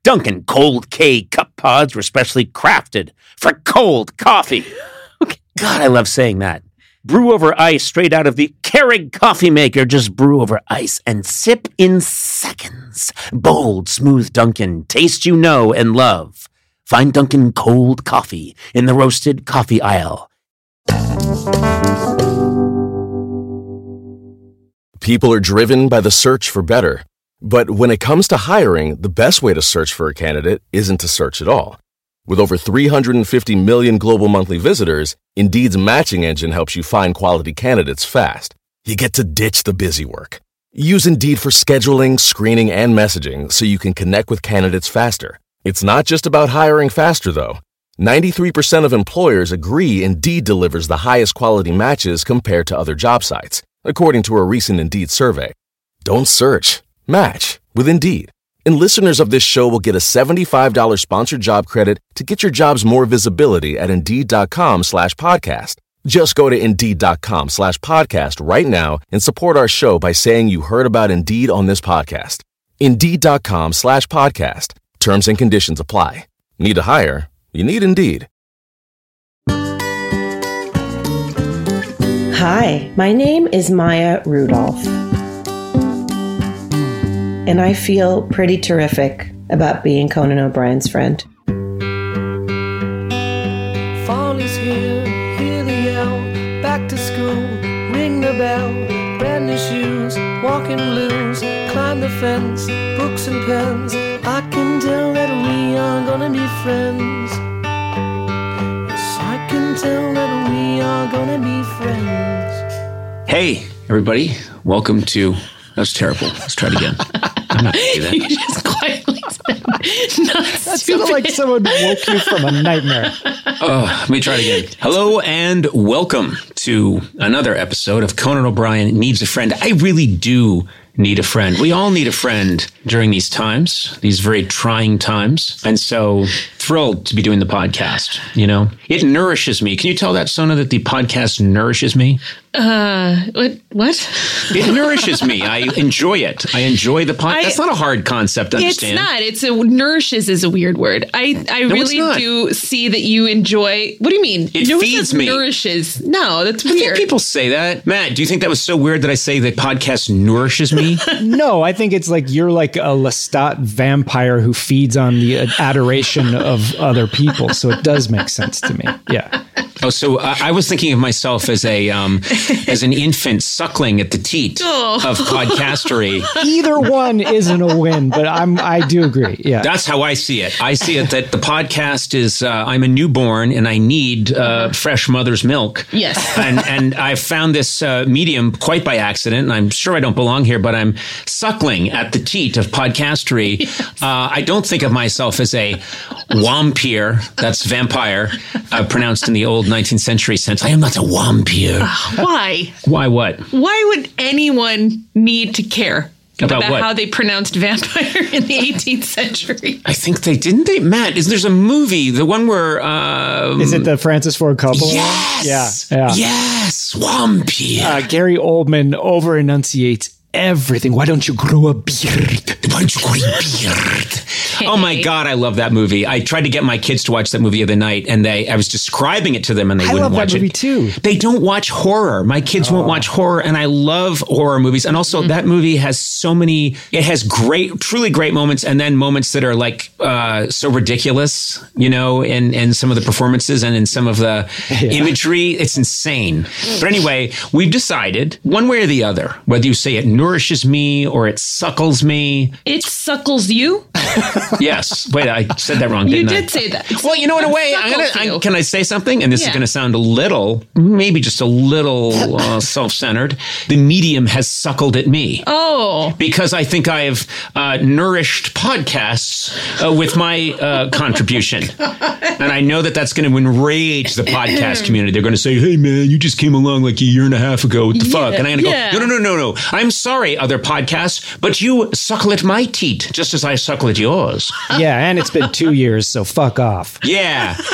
Dunkin' Cold K cup pods were specially crafted for cold coffee. God, I love saying that. Brew over ice straight out of the Keurig coffee maker. Just brew over ice and sip in seconds. Bold, smooth Dunkin'. Taste you know and love. Find Dunkin' Cold Coffee in the roasted coffee aisle. People are driven by the search for better. But when it comes to hiring, the best way to search for a candidate isn't to search at all. With over 350 million global monthly visitors, Indeed's matching engine helps you find quality candidates fast. You get to ditch the busy work. Use Indeed for scheduling, screening, and messaging so you can connect with candidates faster. It's not just about hiring faster, though. 93% of employers agree Indeed delivers the highest quality matches compared to other job sites, according to a recent Indeed survey. Don't search. Match with Indeed. And listeners of this show will get a $75 sponsored job credit to get your jobs more visibility at Indeed.com/podcast. Just go to Indeed.com/podcast right now and support our show by saying you heard about Indeed on this podcast. Indeed.com/podcast. Terms and conditions apply. Need to hire? You need Indeed. Hi, my name is Maya Rudolph. And I feel pretty terrific about being Conan O'Brien's friend. Fall is here, hear the yell, back to school, ring the bell, brand new shoes, walking blues, climb the fence, books and pens, I can tell that we are gonna be friends. Yes, I can tell that we are gonna be friends. Hey, everybody. Welcome to... That was terrible. Let's try it again. I'm not going to do that. You just quietly said, that sounded like someone woke you from a nightmare. Let me try it again. Hello and welcome to another episode of Conan O'Brien Needs a Friend. I really do need a friend. We all need a friend during these times, these very trying times. And so thrilled to be doing the podcast. You know, it nourishes me. Can you tell that, Sona, that the podcast nourishes me? What? It nourishes me. I enjoy it. I enjoy the podcast. That's not a hard concept to understand. It's not. Nourishes is a weird word. I really do see that you enjoy. What do you mean? It feeds me. Nourishes. No, that's weird. I think people say that. Matt, do you think that was so weird that I say the podcast nourishes me? No, I think it's like you're like a Lestat vampire who feeds on the adoration of other people. So it does make sense to me. Yeah. Oh, so I was thinking of myself as as an infant suckling at the teat of podcastery. Either one isn't a win, but I do agree. Yeah, that's how I see it. I see it that the podcast is I'm a newborn and I need fresh mother's milk. Yes, and I found this medium quite by accident. And I'm sure I don't belong here, but I'm suckling at the teat of podcastery. Yes. I don't think of myself as a wampir. That's vampire, pronounced in the old 19th century sense. I am not a wampir. Why? Why what? Why would anyone need to care about what? How they pronounced vampire in the 18th century? I think they didn't. Matt, there's a movie, the one where is it the Francis Ford Coppola? Yes. Yeah. Yes. Wampir. Gary Oldman over enunciates everything. Why don't you grow a beard? Why don't you grow a beard? Oh my God, I love that movie. I tried to get my kids to watch that movie the other night, and I was describing it to them, and they wouldn't watch it. I love that movie too. They don't watch horror. My kids won't watch horror, and I love horror movies. And also, that movie has it has truly great moments, and then moments that are like so ridiculous, you know, in some of the performances and in some of the imagery. It's insane. But anyway, we've decided one way or the other, whether you say it nourishes me or it suckles me. It suckles you? Yes. Wait, I said that wrong, didn't I? You did say that. Well, you know, in a way, can I say something? And this is going to sound maybe just a little self-centered. The medium has suckled at me. Oh. Because I think I have nourished podcasts with my contribution. And I know that that's going to enrage the podcast community. They're going to say, hey, man, you just came along like a year and a half ago. What the fuck? And I'm going to go, no. I'm sorry, other podcasts, but you suckle at my teat just as I suckle at yours. Yeah, and it's been 2 years, so fuck off. Yeah.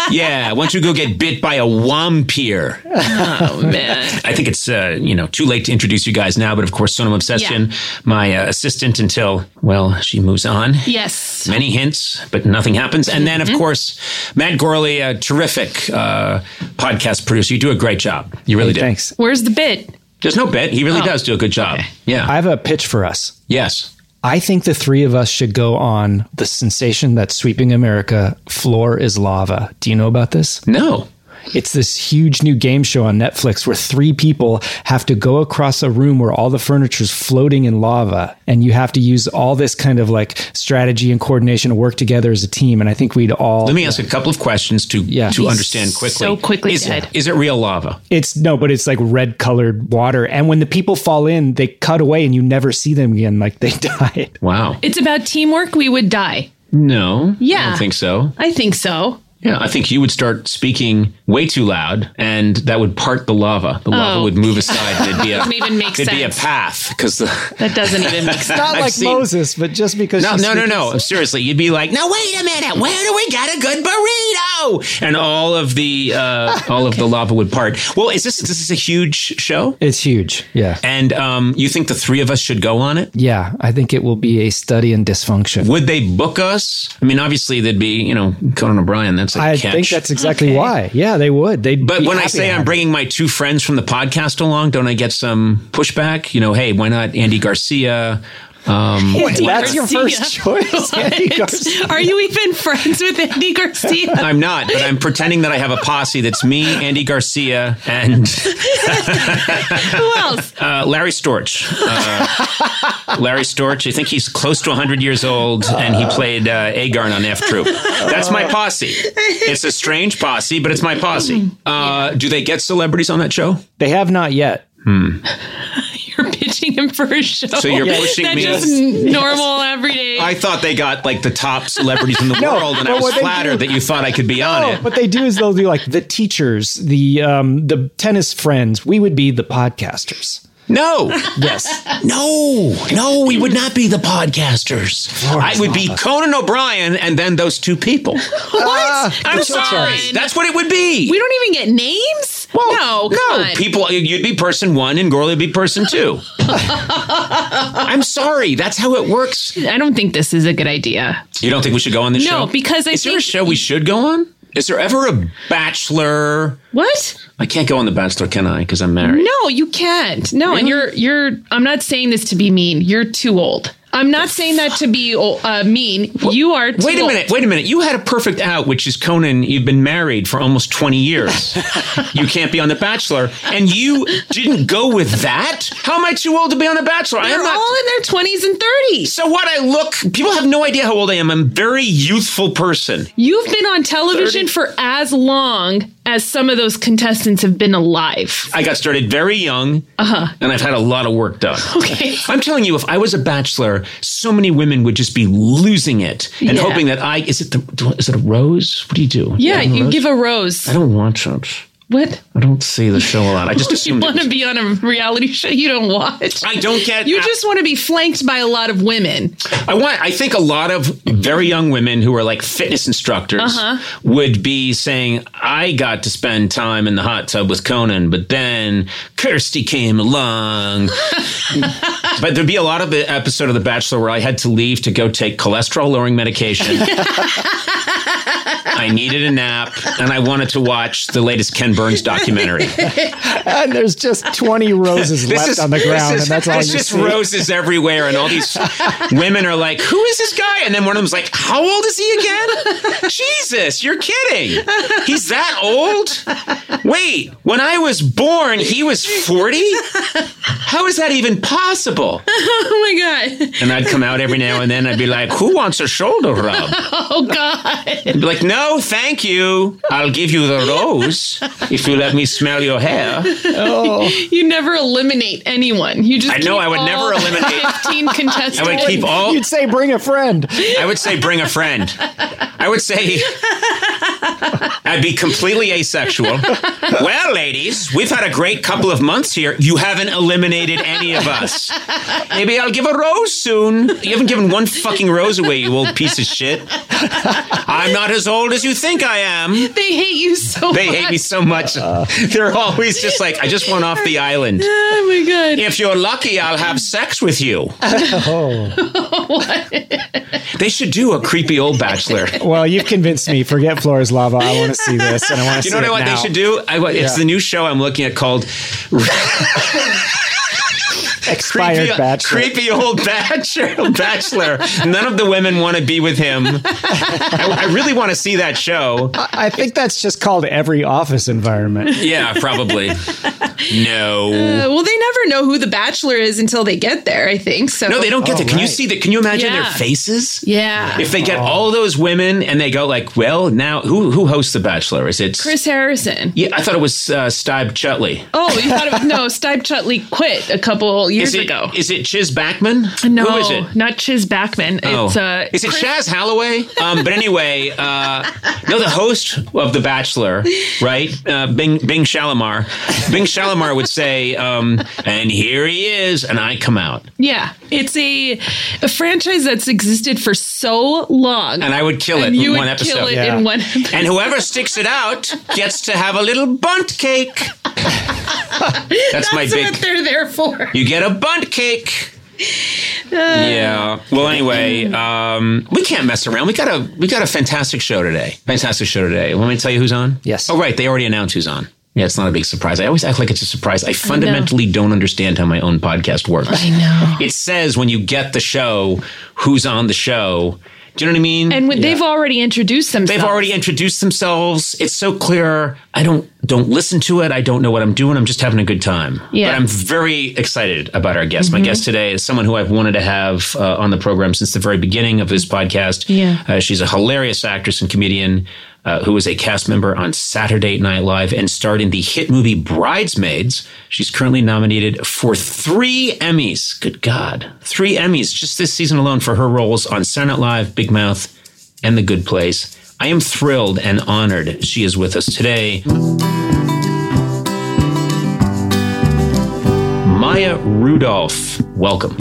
Yeah, why don't you go get bit by a wampir? Oh, man. I think it's, too late to introduce you guys now, but of course, Sonam Obsession, my assistant until, she moves on. Yes. Many hints, but nothing happens. And then, of course, Matt Gorley, a terrific podcast producer. You do a great job. You really do. Thanks. Where's the bit? There's no bit. He really does do a good job. Okay. Yeah. I have a pitch for us. Yes. I think the three of us should go on the sensation that's sweeping America, Floor is Lava. Do you know about this? No. It's this huge new game show on Netflix where three people have to go across a room where all the furniture is floating in lava. And you have to use all this kind of like strategy and coordination to work together as a team. And I think we'd all... Let me ask a couple of questions to understand quickly. So quickly, Ted. Is it real lava? But it's like red colored water. And when the people fall in, they cut away and you never see them again. Like they died. Wow. It's about teamwork. We would die. No. Yeah. I don't think so. I think so. Yeah, I think you would start speaking way too loud, and that would part the lava. The lava would move aside. There'd be a, doesn't even make there'd be a sense. path because That doesn't even make sense. Not like Moses, but just because... No. Seriously, you'd be like, "Now wait a minute, where do we get a good burrito?" And all of the of the lava would part. Well, is this a huge show? It's huge, yeah. And you think the three of us should go on it? Yeah, I think it will be a study in dysfunction. Would they book us? I mean, obviously, there'd be, Conan O'Brien. That's a I catch. think that's exactly why. Yeah, they would. But when I say I'm bringing my two friends from the podcast along, don't I get some pushback? Hey, why not Andy Garcia? That's your first choice, Andy Garcia. Are you even friends with Andy Garcia? I'm not, but I'm pretending that I have a posse that's me, Andy Garcia, and Who else? Larry Storch. Larry Storch, I think he's close to 100 years old, and he played Agarn on F Troop. That's my posse. It's a strange posse, but it's my posse. Do they get celebrities on that show? They have not yet. You're pitching him for a show. So you're pushing That's me. just normal, everyday. I thought they got like the top celebrities in the world, and I was flattered that you thought I could be on it. What they do is they'll do like the teachers, the tennis friends. We would be the podcasters. No. Yes. No, we would not be the podcasters. I would be Conan O'Brien and then those two people. What? I'm sorry. That's what it would be. We don't even get names? Well, come on. People, you'd be person one and Gorley would be person two. I'm sorry. That's how it works. I don't think this is a good idea. You don't think we should go on this show? No, because Is there a show we should go on? Is there ever a Bachelor? What? I can't go on The Bachelor, can I? Because I'm married. No, you can't. No, really? And you're. I'm not saying this to be mean. You're too old. I'm not saying that to be mean. You are too Wait a minute. You had a perfect out, which is Conan. You've been married for almost 20 years. You can't be on The Bachelor. And you didn't go with that? How am I too old to be on The Bachelor? They're all in their 20s and 30s. So what? People have no idea how old I am. I'm a very youthful person. You've been on television for as long as some of those contestants have been alive. I got started very young, and I've had a lot of work done. Okay. I'm telling you, if I was a Bachelor, so many women would just be losing it and hoping that is it a rose? What do you do? Yeah, you give a rose. I don't watch it. What? I don't see the show a lot. I just assume you want to be on a reality show you don't watch. I don't get. You just want to be flanked by a lot of women. I think a lot of very young women who are like fitness instructors would be saying, "I got to spend time in the hot tub with Conan, but then Kirsty came along." But there'd be a lot of the episode of The Bachelor where I had to leave to go take cholesterol-lowering medication. I needed a nap, and I wanted to watch the latest Ken Burns documentary. And there's just 20 roses left on the ground, and that's all you see. There's just roses everywhere, and all these women are like, "Who is this guy?" And then one of them's like, "How old is he again?" Jesus, you're kidding. He's that old? Wait, when I was born, he was 40? How is that even possible? Oh, my God. And I'd come out every now and then, I'd be like, "Who wants a shoulder rub?" Oh, God. I'd be like, "No, thank you. I'll give you the rose if you let me smell your hair." Oh. You never eliminate anyone. You just I would never eliminate 15 contestants. I would keep all. You'd say, bring a friend. I would say, bring a friend. I would say, I'd be completely asexual. Well, ladies, we've had a great couple of months here. You haven't eliminated any of us. Maybe I'll give a rose soon. You haven't given one fucking rose away, you old piece of shit. I'm not as old as you think I am. They hate you so much. They hate me so much. They're always just like, I just want off the island. Oh my God. If you're lucky, I'll have sex with you. They should do a creepy old bachelor. Well, you've convinced me. Forget Floor is Lava. I want to see this, and I want to see You know it what now. they should do? It's the new show I'm looking at called Expired Bachelor. Creepy old bachelor. None of the women want to be with him. I really want to see that show. I think that's just called every office environment. Yeah, probably. No. Well, they never know who the bachelor is until they get there, I think. So No, they don't get there. Can you right. see that? Can you imagine Yeah. their faces? Yeah. If they get all those women and they go like, well, now who hosts The Bachelor? Is it Chris Harrison. Yeah, I thought it was Stibe Chutley. Oh, you thought it was, no, Stipe Chutley quit a couple years ago. Is it Chiz Backman? No, Who is it? not Chiz Backman. Oh. It's Is it Chris- Chaz Holloway? But anyway, no, the host of The Bachelor, right? Bing Shalimar. Bing Shalimar would say, and here he is, and I come out. Yeah, it's a franchise that's existed for so long, And I would kill it and you in one would episode. kill it Yeah. in one episode. And whoever sticks it out gets to have a little bunt cake. That's my big... what they're there for. You get a bunt cake. Yeah. Well, anyway, we can't mess around. We got a fantastic show today. Fantastic show today. Want me to tell you who's on? Yes. Oh, right. They already announced who's on. Yeah, it's not a big surprise. I always act like it's a surprise. I fundamentally don't understand how my own podcast works. I know. It says when you get the show, who's on the show. Do you know what I mean? And they've already introduced themselves. They've already introduced themselves. It's so clear. I don't listen to it. I don't know what I'm doing. I'm just having a good time. Yeah. But I'm very excited about our guest. My guest today is someone who I've wanted to have on the program since the very beginning of this podcast. Yeah. She's a hilarious actress and comedian who was a cast member on Saturday Night Live and starred in the hit movie Bridesmaids. She's currently nominated for 3 Emmys. Good God. 3 Emmys just this season alone for her roles on Saturday Night Live, Big Mouth, and The Good Place. I am thrilled and honored she is with us today. Maya Rudolph, welcome.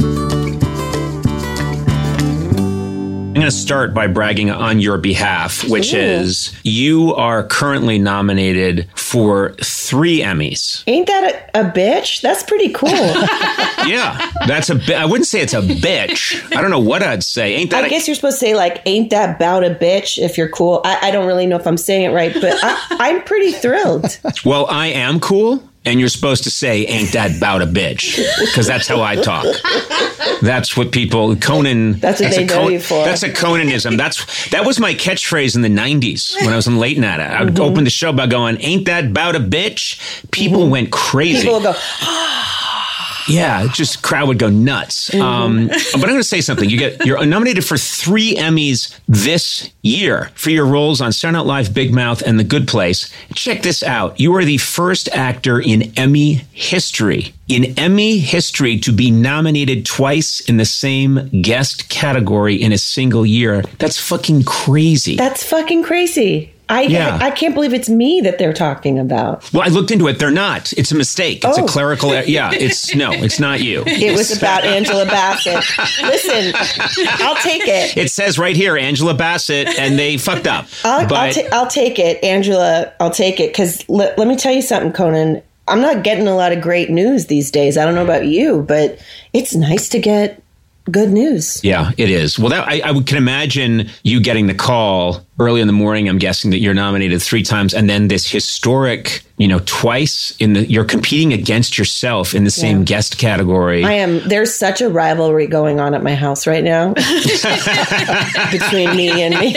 I'm going to start by bragging on your behalf, which is you are currently nominated for 3 Emmys. Ain't that a bitch? That's pretty cool. Yeah, that's I wouldn't say it's a bitch. I don't know what I'd say. Ain't that I guess you're supposed to say, like, ain't that bout a bitch if you're cool. I don't really know if I'm saying it right, but I'm pretty thrilled. Well, I am cool. And you're supposed to say, ain't that bout a bitch? Because that's how I talk. That's what people, Conan. That's what they know you for. That's a Conanism. That was my catchphase in the 90s when I was in Late Night. I would open the show by going, ain't that bout a bitch? People went crazy. People will go, Yeah, just crowd would go nuts. But I'm going to say something. You're nominated for 3 Emmys this year for your roles on Saturday Night Live, Big Mouth, and The Good Place. Check this out. You are the first actor in Emmy history. In Emmy history to be nominated twice in the same guest category in a single year. That's fucking crazy. that's fucking crazy. Yeah. I can't believe it's me that they're talking about. Well, I looked into it. They're not. It's a mistake. It's a clerical. Yeah, it's not you. It was about Angela Bassett. Listen, I'll take it. It says right here, Angela Bassett, and they fucked up. I'll take it, Angela. I'll take it because let me tell you something, Conan. I'm not getting a lot of great news these days. I don't know about you, but it's nice to get good news. Yeah, it is. Well, I can imagine you getting the call early in the morning. I'm guessing that you're nominated 3 times, and then this historic, twice you're competing against yourself in the same guest category. I am. There's such a rivalry going on at my house right now between me and me.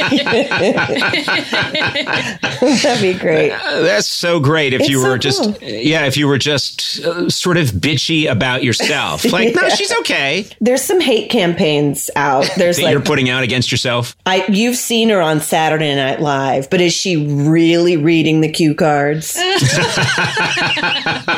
That'd be great. That's so great. If It's you were so just, cool. if you were just sort of bitchy about yourself, like, no, she's okay. There's some hate campaigns out. There's That you're putting out against yourself. you've seen her on Saturday Night Live, but is she really reading the cue cards?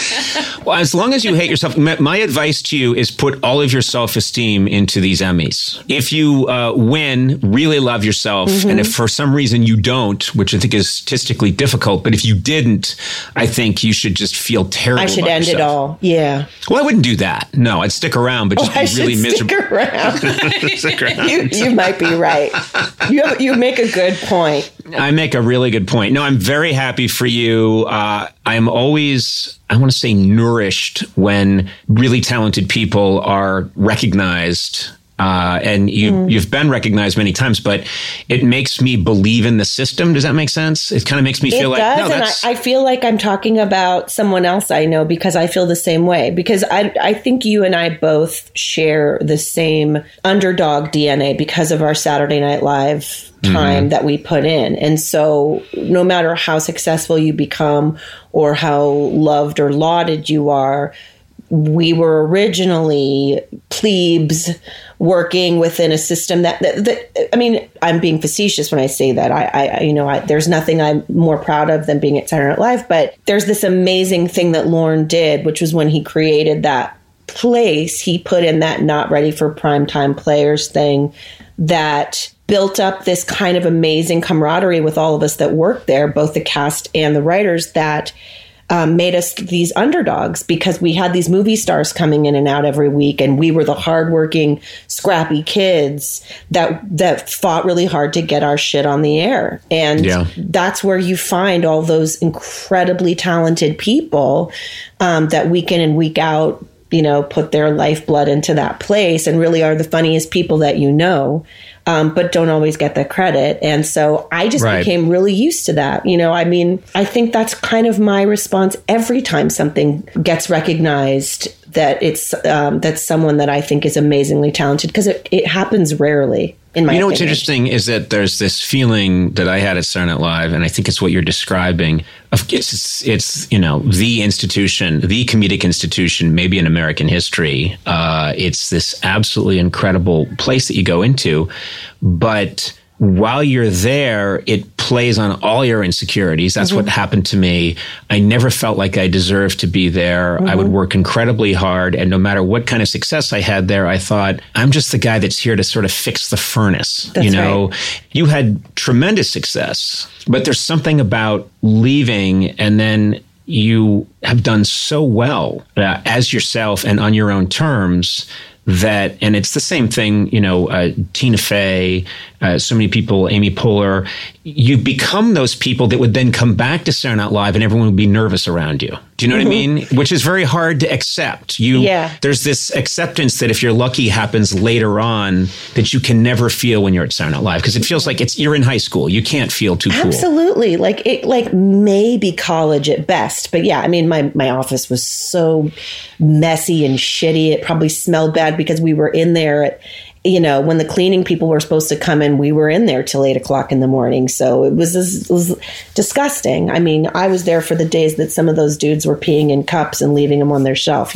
Well, as long as you hate yourself, my advice to you is put all of your self-esteem into these Emmys. If you win, really love yourself. And if for some reason you don't, which I think is statistically difficult, but if you didn't, I think you should just feel terrible. I should about end yourself. it all. Yeah. Well, I wouldn't do that. No, I'd stick around, but just be really miserable. Stick around. You might be right. You make a good point. I make a really good point. No, I'm very happy for you. I'm always, I want to say, nourished when really talented people are recognized. And you've been recognized many times, but it makes me believe in the system. Does that make sense? It kind of makes me feel like, no, that's... I feel like I'm talking about someone else I know because I feel the same way. Because I think you and I both share the same underdog DNA because of our Saturday Night Live time that we put in. And so no matter how successful you become or how loved or lauded you are, we were originally plebes working within a system that I mean, I'm being facetious when I say that. I there's nothing I'm more proud of than being at Saturday Night Live, but there's this amazing thing that Lorne did, which was when he created that place, he put in that not ready for primetime players thing that built up this kind of amazing camaraderie with all of us that worked there, both the cast and the writers, that made us these underdogs because we had these movie stars coming in and out every week, and we were the hardworking, scrappy kids that fought really hard to get our shit on the air. And that's where you find all those incredibly talented people that week in and week out, put their lifeblood into that place and really are the funniest people that but don't always get the credit. And so I just became really used to that. I think that's kind of my response every time something gets recognized, that it's that's someone that I think is amazingly talented, because it happens rarely. In my opinion. What's interesting is that there's this feeling that I had at Saturday Night Live, and I think it's what you're describing. It's the institution, the comedic institution, maybe in American history. It's this absolutely incredible place that you go into, but while you're there, it plays on all your insecurities. That's what happened to me. I never felt like I deserved to be there. I would work incredibly hard. And no matter what kind of success I had there, I thought, I'm just the guy that's here to sort of fix the furnace. That's right. You had tremendous success, but there's something about leaving and then you have done so well as yourself and on your own terms that, and it's the same thing, Tina Fey, so many people, Amy Poehler, you become those people that would then come back to Saturday Night Live and everyone would be nervous around you. Do you know what I mean? Which is very hard to accept. There's this acceptance that if you're lucky happens later on that you can never feel when you're at Saturday Night Live, because it feels like you're in high school. You can't feel too cool. Absolutely. Like maybe college at best. But yeah, I mean, my office was so messy and shitty. It probably smelled bad because we were in there at, when the cleaning people were supposed to come in, we were in there till 8:00 in the morning. So it was disgusting. I mean, I was there for the days that some of those dudes were peeing in cups and leaving them on their shelf.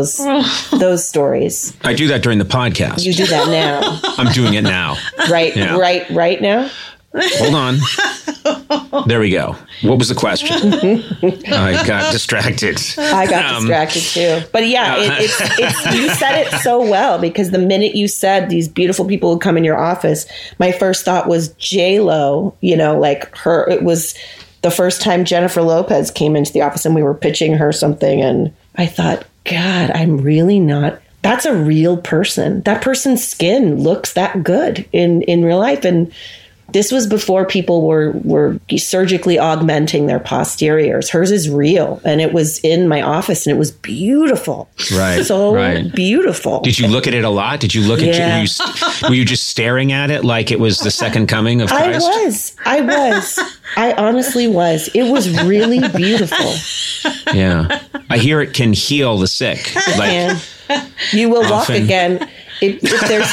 Those stories. I do that during the podcast. You do that now. I'm doing it now. Right now? Hold on. There we go. What was the question? I got distracted. I got distracted too. But yeah, it's you said it so well, because the minute you said these beautiful people would come in your office, my first thought was J-Lo, like her. It was the first time Jennifer Lopez came into the office and we were pitching her something. And I thought, God, I'm really not. That's a real person. That person's skin looks that good in real life. And this was before people were surgically augmenting their posteriors. Hers is real. And it was in my office and it was beautiful. Right. Beautiful. Did you look at it a lot? Did you look at it? Were you just staring at it like it was the second coming of Christ? I was. I honestly was. It was really beautiful. Yeah. I hear it can heal the sick. You will walk again. if there's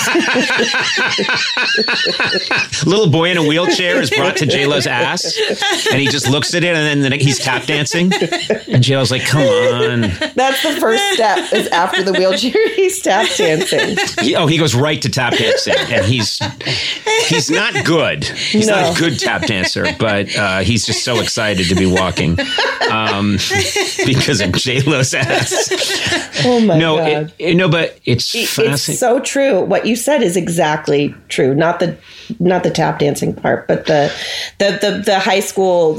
Little boy in a wheelchair is brought to J-Lo's ass, and he just looks at it, and then he's tap dancing, and J-Lo's like, "Come on!" That's the first step. Is after the wheelchair, he's tap dancing. He goes right to tap dancing, and he's not good. He's not a good tap dancer, but he's just so excited to be walking because of J-Lo's ass. Oh my God! But it's fascinating. It's so true. What you said is exactly true. Not the tap dancing part, but the high school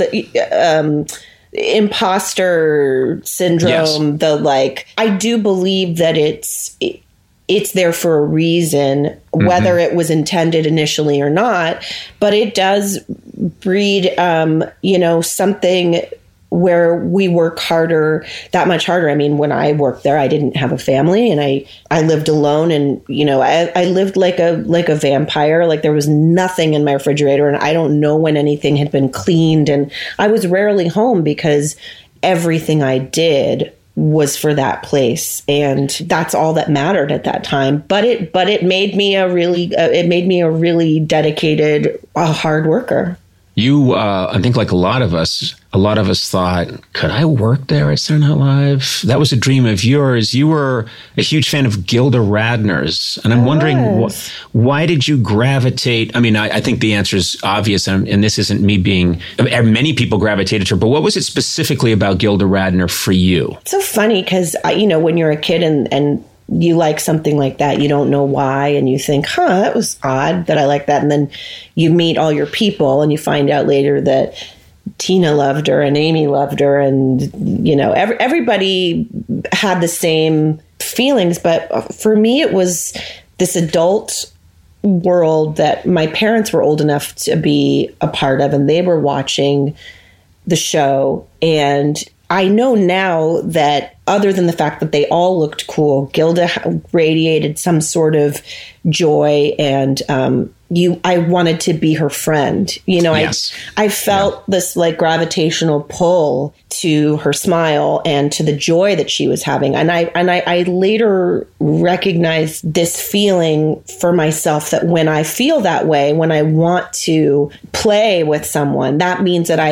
imposter syndrome. Yes. I do believe that it's there for a reason, whether it was intended initially or not. But it does breed, something where we work that much harder. I mean, when I worked there, I didn't have a family, and I lived alone, and I lived like a vampire. Like, there was nothing in my refrigerator, and I don't know when anything had been cleaned, and I was rarely home because everything I did was for that place, and that's all that mattered at that time. But it made me a really dedicated, hard worker. You, I think, like a lot of us thought, could I work there at Saturday Night Live? That was a dream of yours. You were a huge fan of Gilda Radner's, and I'm wondering why did you gravitate? I mean, I think the answer is obvious, and this isn't me being. Many people gravitated to her, but what was it specifically about Gilda Radner for you? It's so funny because when you're a kid and you like something like that, you don't know why, and you think, that was odd that I like that. And then you meet all your people and you find out later that Tina loved her and Amy loved her, and, everybody had the same feelings. But for me, it was this adult world that my parents were old enough to be a part of, and they were watching the show. And I know now that other than the fact that they all looked cool, Gilda radiated some sort of joy, and I wanted to be her friend. Yes. I felt this gravitational pull to her smile and to the joy that she was having. And I later recognized this feeling for myself, that when I feel that way, when I want to play with someone, that means that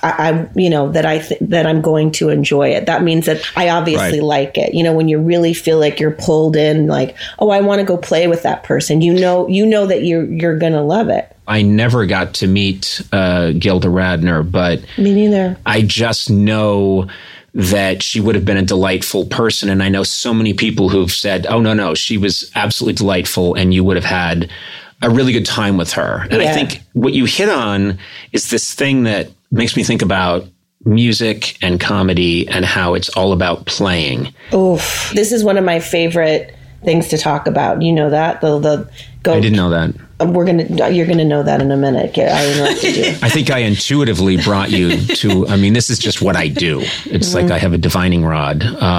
that I'm going to enjoy it. That means that I obviously like it. When you really feel like you're pulled in, I want to go play with that person. You know that you're going to love it. I never got to meet Gilda Radner, but me neither. I just know that she would have been a delightful person. And I know so many people who've said, oh, no, she was absolutely delightful, and you would have had a really good time with her. And I think what you hit on is this thing that makes me think about music and comedy and how it's all about playing. Oof. This is one of my favorite things to talk about. You know that? I didn't know that. You're gonna know that in a minute. I interrupted you. I think I intuitively brought you to. I mean, this is just what I do. It's like I have a divining rod.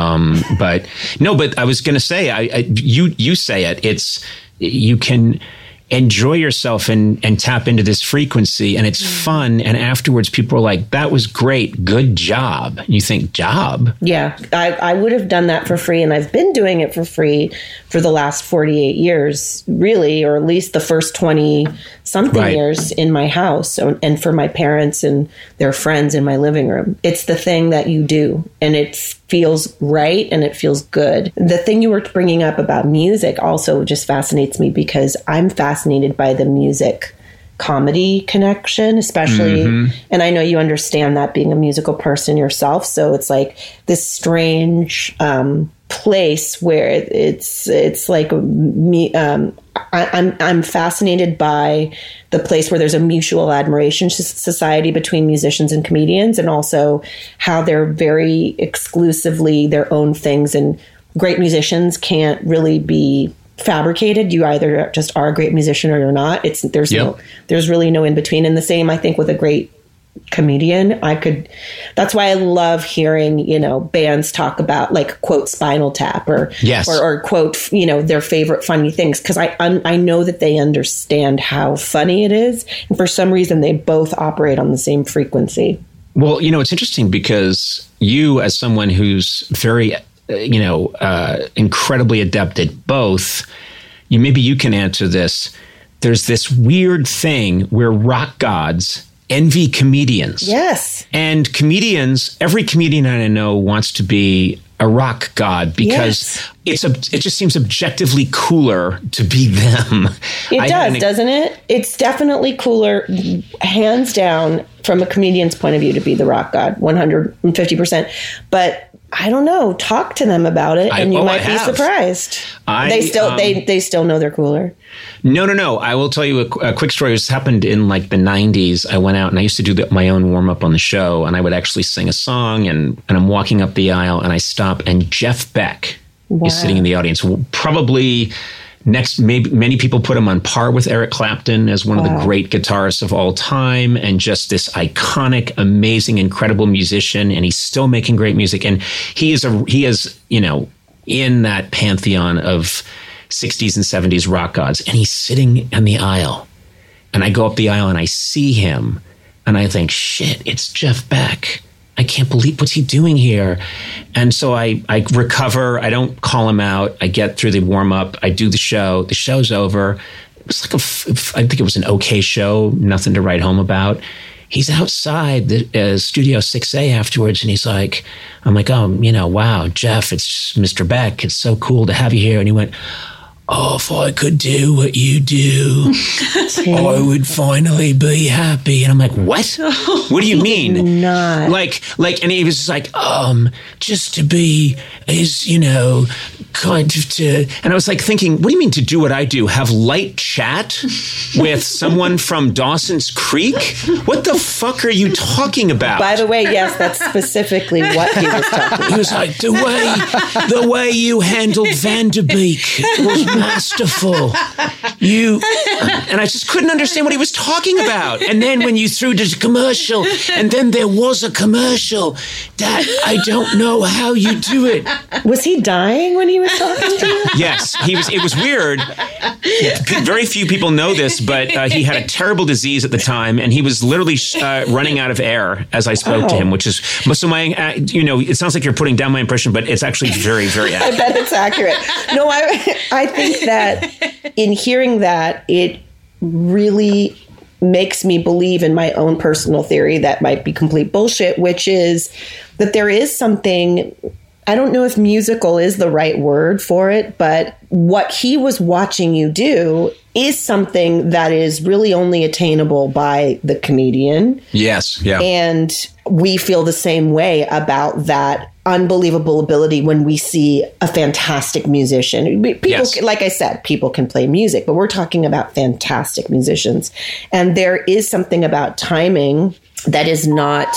But I was gonna say, you say it. You can enjoy yourself and tap into this frequency, and it's fun. And afterwards, people are like, "That was great, good job." And you think, "Job?" Yeah, I would have done that for free, and I've been doing it for free for the last 48 years, really, or at least the first 20-something years in my house, and for my parents and their friends in my living room. It's the thing that you do, and it feels right, and it feels good. The thing you were bringing up about music also just fascinates me, because I'm fascinated by the music comedy connection, especially. And I know you understand that, being a musical person yourself. So it's like this strange place where it's like me. I'm fascinated by the place where there's a mutual admiration society between musicians and comedians, and also how they're very exclusively their own things. And great musicians can't really be fabricated. You either just are a great musician or you're not. There's really no in between. And the same, I think, with a great comedian. That's why I love hearing, bands talk about, like, quote, Spinal Tap or quote, their favorite funny things. Cause I know that they understand how funny it is. And for some reason, they both operate on the same frequency. Well, it's interesting because you, as someone who's very, incredibly adept at both, maybe you can answer this. There's this weird thing where rock gods envy comedians. Yes. And comedians, every comedian I know wants to be a rock god because it just seems objectively cooler to be them. It does, doesn't it? It's definitely cooler, hands down, from a comedian's point of view, to be the rock god, 150%. But I don't know. Talk to them about it, and you might be surprised. They still know they're cooler. No. I will tell you a quick story. This happened in like the 90s. I went out and I used to do my own warm up on the show, and I would actually sing a song, and I'm walking up the aisle, and I stop, and Jeff Beck is sitting in the audience. Probably maybe many people put him on par with Eric Clapton as one of the great guitarists of all time, and just this iconic, amazing, incredible musician. And he's still making great music. And he is, in that pantheon of 60s and 70s rock gods. And he's sitting in the aisle, and I go up the aisle and I see him, and I think, shit, it's Jeff Beck. I can't believe what's he doing here. And so I recover. I don't call him out. I get through the warm up. I do the show. The show's over. It was like I think it was an okay show. Nothing to write home about. He's outside the Studio 6A afterwards, and he's like, I'm like, oh, wow, Jeff, it's Mr. Beck. It's so cool to have you here. And he went, oh, if I could do what you do, I would finally be happy. And I'm like, what? What do you mean? Not. Like, and he was just like, just to be is, kind of to, and I was like thinking, what do you mean to do what I do? Have light chat with someone from Dawson's Creek? What the fuck are you talking about? By the way, yes, that's specifically what he was talking about. He was like, the way you handled Van Der Beek was masterful. And I just couldn't understand what he was talking about. And then when you threw the commercial, and then there was a commercial, that I don't know how you do it. Was he dying when he was talking to you? Yes, he was. It was weird. Very few people know this, but he had a terrible disease at the time, and he was literally running out of air as I spoke to him, which is, so my, it sounds like you're putting down my impression, but it's actually very, very accurate. I bet it's accurate. No, I think that in hearing that, it really makes me believe in my own personal theory that might be complete bullshit, which is that there is something, I don't know if musical is the right word for it, but what he was watching you do is something that is really only attainable by the comedian. Yes, yeah. And we feel the same way about that unbelievable ability when we see a fantastic musician. People, like I said, people can play music, but we're talking about fantastic musicians. And there is something about timing that is not...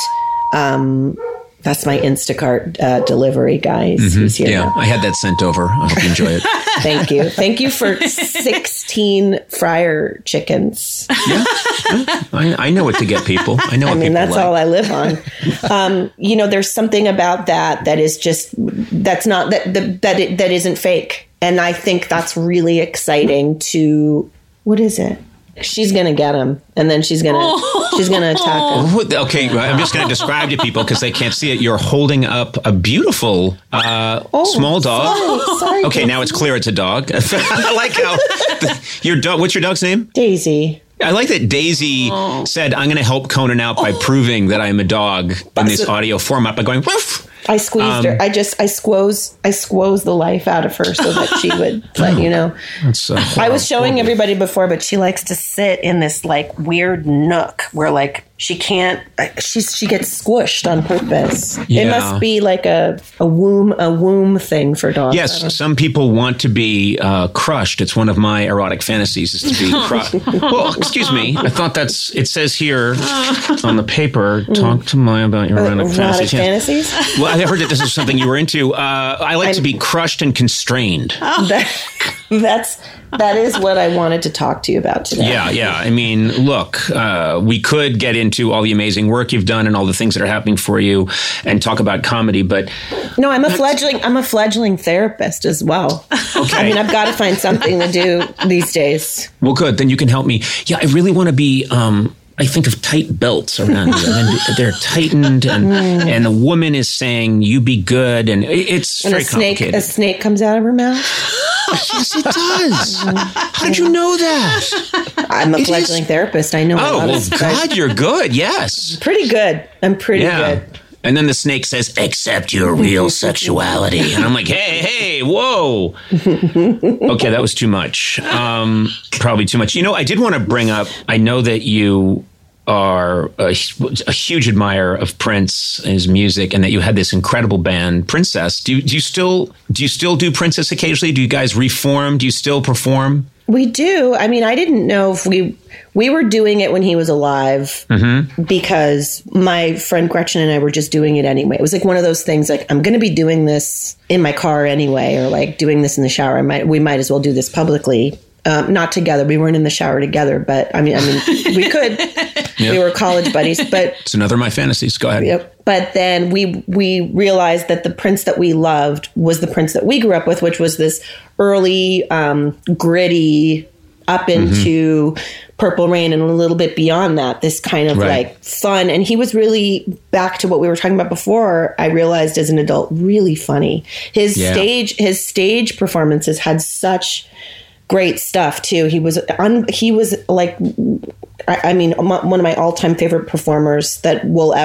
that's my Instacart delivery, guys. Mm-hmm. Who's here now. I had that sent over. I hope you enjoy it. Thank you. Thank you for 16 fryer chickens. Yeah. I know what to get people. I know what people that's like. all I live on. There's something about that is just, that's not, that isn't fake. And I think that's really exciting to, what is it? She's going to get him, and then she's going to attack him. Okay, I'm just going to describe to people because they can't see it. You're holding up a beautiful small dog. Sorry, okay, now it's clear it's a dog. I like how your dog. What's your dog's name? Daisy. I like that Daisy said, "I'm going to help Conan out by proving that I'm a dog in this audio format by going woof." I squeezed her. I squoze the life out of her so that she would let you know. I was showing everybody before, but she likes to sit in this like weird nook where like she can't. She gets squished on purpose. Yeah. It must be like a womb thing for dogs. Yes, some people want to be crushed. It's one of my erotic fantasies is to be crushed. Well, excuse me. I thought it says here on the paper. Talk to Maya about your erotic fantasies. Well, I heard that this is something you were into. I like to be crushed and constrained. That is what I wanted to talk to you about today. Yeah. I mean, look, we could get into all the amazing work you've done and all the things that are happening for you and talk about comedy, but no, I'm a fledgling therapist as well. Okay. I mean, I've got to find something to do these days. Well, good. Then you can help me. Yeah, I really want to be I think of tight belts around you, and they're tightened, and the woman is saying, "You be good," and it's very complicated. A snake comes out of her mouth. Yes, it does. How did you know that? I'm a fledgling therapist. I know. Oh, well, God, you're good. Yes, pretty good. I'm pretty good. And then the snake says, "Accept your real sexuality." And I'm like, hey, whoa. Okay, that was too much. Probably too much. I did want to bring up, I know that you are a huge admirer of Prince and his music, and that you had this incredible band, Princess. Do you still do Princess occasionally? Do you guys reform? Do you still perform? We do. I mean, I didn't know if we were doing it when he was alive, because my friend Gretchen and I were just doing it anyway. It was like one of those things, like, I'm going to be doing this in my car anyway, or like doing this in the shower. We might as well do this publicly. Not together. We weren't in the shower together, but I mean, we could. Yep. We were college buddies, but it's another of my fantasies. Go ahead. Yep. But then we realized that the Prince that we loved was the Prince that we grew up with, which was this early, gritty, up into Purple Rain and a little bit beyond that, this kind of like fun. And he was really, back to what we were talking about before, I realized as an adult, really funny. His stage performances had such great stuff too. He was like, I mean, one of my all-time favorite performers that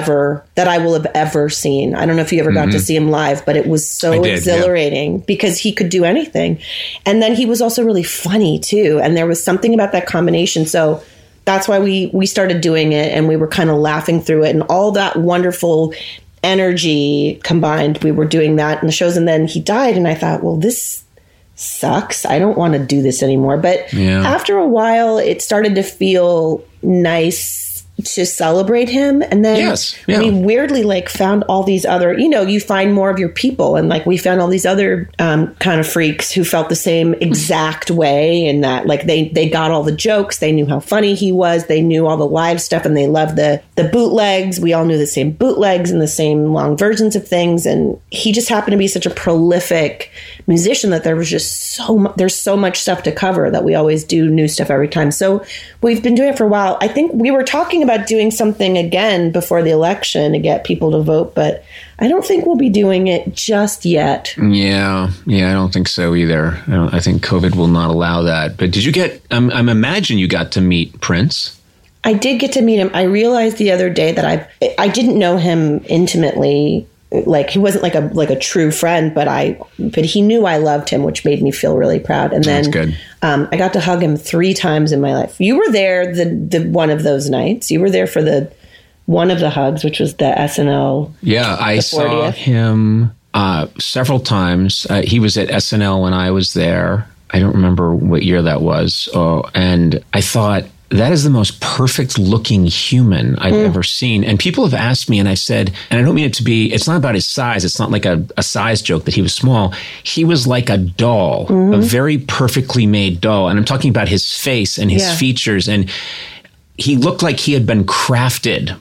I will have ever seen. I don't know if you ever got to see him live, but it was so exhilarating because he could do anything. And then he was also really funny too. And there was something about that combination. So that's why we started doing it, and we were kind of laughing through it, and all that wonderful energy combined. We were doing that in the shows, and then he died, and I thought, well, this sucks. I don't want to do this anymore. But after a while, it started to feel nice to celebrate him. And then we weirdly like found all these other, you find more of your people. And like we found all these other kind of freaks who felt the same exact way, and that like they got all the jokes. They knew how funny he was. They knew all the live stuff, and they loved the bootlegs. We all knew the same bootlegs and the same long versions of things. And he just happened to be such a prolific musician that there was just there's so much stuff to cover that we always do new stuff every time. So we've been doing it for a while. I think we were talking about doing something again before the election to get people to vote, but I don't think we'll be doing it just yet. Yeah, I don't think so either. I think COVID will not allow that. But did you get, I imagine you got to meet Prince? I did get to meet him. I realized the other day that I didn't know him intimately. Like he wasn't like a true friend, but he knew I loved him, which made me feel really proud. And then that's good. I got to hug him 3 times in my life. You were there the one of those nights. You were there for the one of the hugs, which was the SNL. Yeah, I saw him several times. He was at SNL when I was there. I don't remember what year that was. And I thought, that is the most perfect looking human I've ever seen. And people have asked me, and I said, and I don't mean it to be, it's not about his size. It's not like a size joke that he was small. He was like a doll, a very perfectly made doll. And I'm talking about his face and his features. And he looked like he had been crafted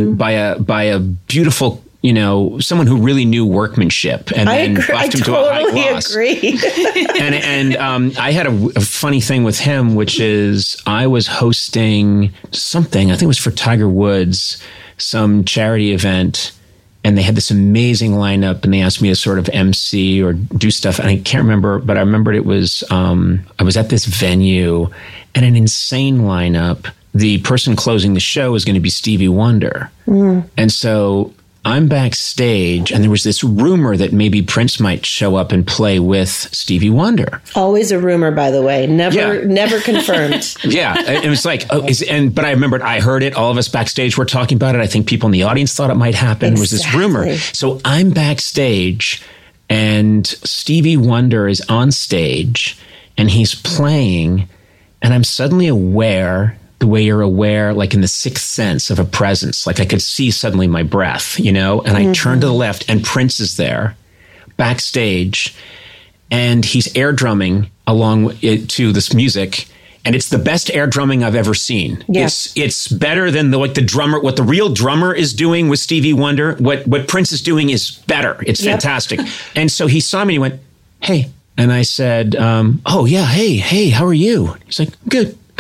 by a beautiful, someone who really knew workmanship, and then buffed him to a high gloss. Agree. and I had a funny thing with him, which is I was hosting something, I think it was for Tiger Woods, some charity event, and they had this amazing lineup, and they asked me to sort of MC or do stuff, and I can't remember, but I remembered it was, I was at this venue, and an insane lineup. The person closing the show was going to be Stevie Wonder. And so I'm backstage, and there was this rumor that maybe Prince might show up and play with Stevie Wonder. Always a rumor, by the way. Never confirmed. Yeah. It was like, but I remembered, I heard it. All of us backstage were talking about it. I think people in the audience thought it might happen. Exactly. It was this rumor. So I'm backstage, and Stevie Wonder is on stage, and he's playing, and I'm suddenly aware, the way you're aware, like in the sixth sense of a presence, like I could see suddenly my breath, and I turned to the left, and Prince is there backstage, and he's air drumming along to this music, and it's the best air drumming I've ever seen. Yes. It's better than the drummer, what the real drummer is doing with Stevie Wonder. What Prince is doing is better. It's fantastic. And so he saw me and he went, "Hey." And I said, "Oh yeah, hey, how are you?" He's like, Good.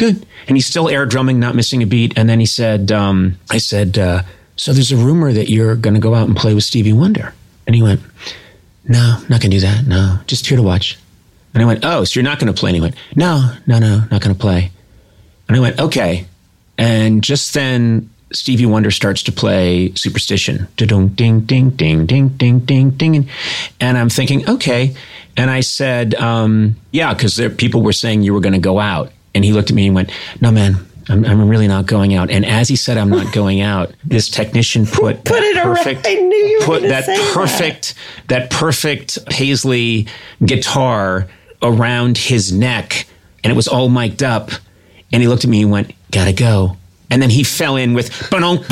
good. And he's still air drumming, not missing a beat. And then he said, I said, so there's a rumor that you're going to go out and play with Stevie Wonder. And he went, no, not going to do that. No, just here to watch. And I went, oh, so you're not going to play? And he went, no, not going to play. And I went, okay. And just then, Stevie Wonder starts to play Superstition. Ding, ding, ding, ding, ding, ding, ding, ding. And I'm thinking, okay. And I said, yeah, because people were saying you were going to go out. And he looked at me and went, no, man, I'm really not going out. And as he said, I'm not going out, this technician put that perfect Paisley guitar around his neck, and it was all mic'd up. And he looked at me and went, gotta go. And then he fell in with and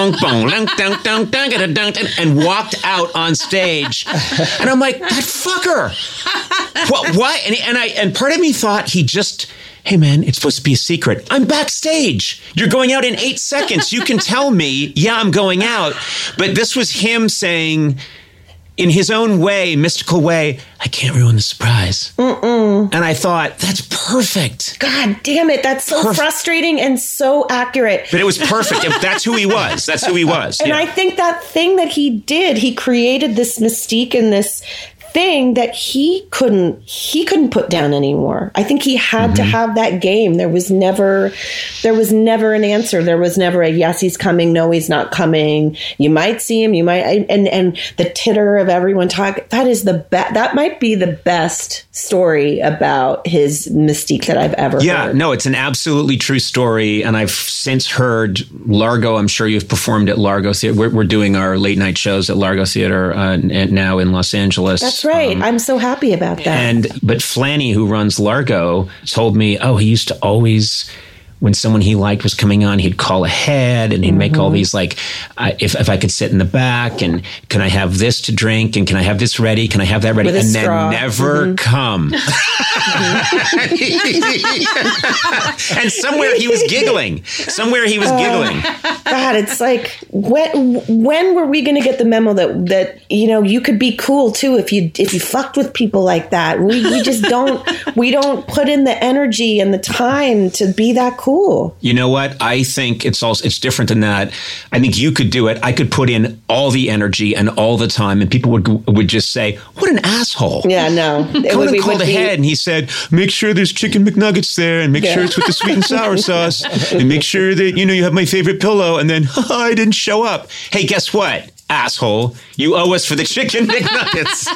walked out on stage. And I'm like, that fucker. Why? And part of me thought he just, hey man, it's supposed to be a secret. I'm backstage. You're going out in 8 seconds. You can tell me, yeah, I'm going out. But this was him saying, in his own way, mystical way, I can't ruin the surprise. And I thought, that's perfect. God damn it. That's so frustrating and so accurate. But it was perfect. That's who he was. That's who he was. And I think that thing that he did, he created this mystique and this thing that he couldn't put down anymore. I think he had to have that game. There was never an answer. There was never a yes, he's coming, no, he's not coming. You might see him, you might, and the titter of everyone talking. That is that might be the best story about his mystique that I've ever heard. Yeah, no, it's an absolutely true story. And I've since heard Largo. I'm sure you've performed at Largo Theater. We're doing our late night shows at Largo Theater now in Los Angeles. That's right. I'm so happy about that. But Flanny, who runs Largo, told me, he used to always, when someone he liked was coming on, he'd call ahead and he'd make all these like, if I could sit in the back and can I have this to drink and can I have this ready? Can I have that ready? And then never come. And somewhere he was giggling. God, it's like, when were we going to get the memo that you could be cool too if you fucked with people like that? We just don't put in the energy and the time to be that cool. You know what? I think it's different than that. I think you could do it. I could put in all the energy and all the time, and people would just say, "What an asshole!" Yeah, no. Conan called ahead, and he said, "Make sure there's chicken McNuggets there, and make sure it's with the sweet and sour sauce, and make sure that you have my favorite pillow." And then I didn't show up. Hey, guess what, asshole? You owe us for the chicken McNuggets.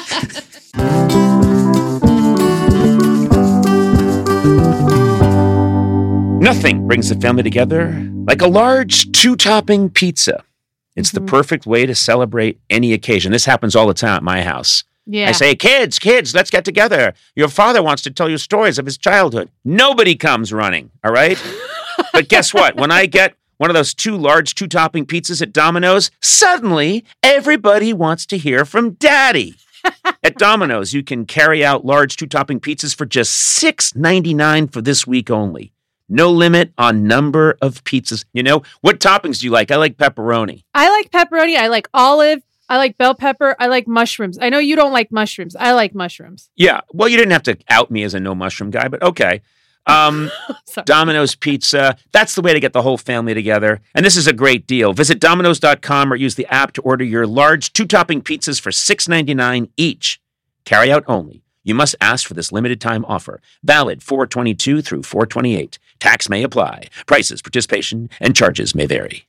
Nothing brings the family together like a large 2-topping pizza. It's the perfect way to celebrate any occasion. This happens all the time at my house. Yeah. I say, kids, let's get together. Your father wants to tell you stories of his childhood. Nobody comes running, all right? But guess what? When I get one of those 2 large 2-topping pizzas at Domino's, suddenly everybody wants to hear from Daddy. At Domino's, you can carry out large 2-topping pizzas for just $6.99 for this week only. No limit on number of pizzas. What toppings do you like? I like pepperoni. I like pepperoni. I like olive. I like bell pepper. I like mushrooms. I know you don't like mushrooms. I like mushrooms. Yeah. Well, you didn't have to out me as a no mushroom guy, but okay. Domino's Pizza. That's the way to get the whole family together. And this is a great deal. Visit Domino's.com or use the app to order your large 2-topping pizzas for $6.99 each. Carry out only. You must ask for this limited time offer. Valid 4/22 through 4/28. Tax may apply. Prices, participation, and charges may vary.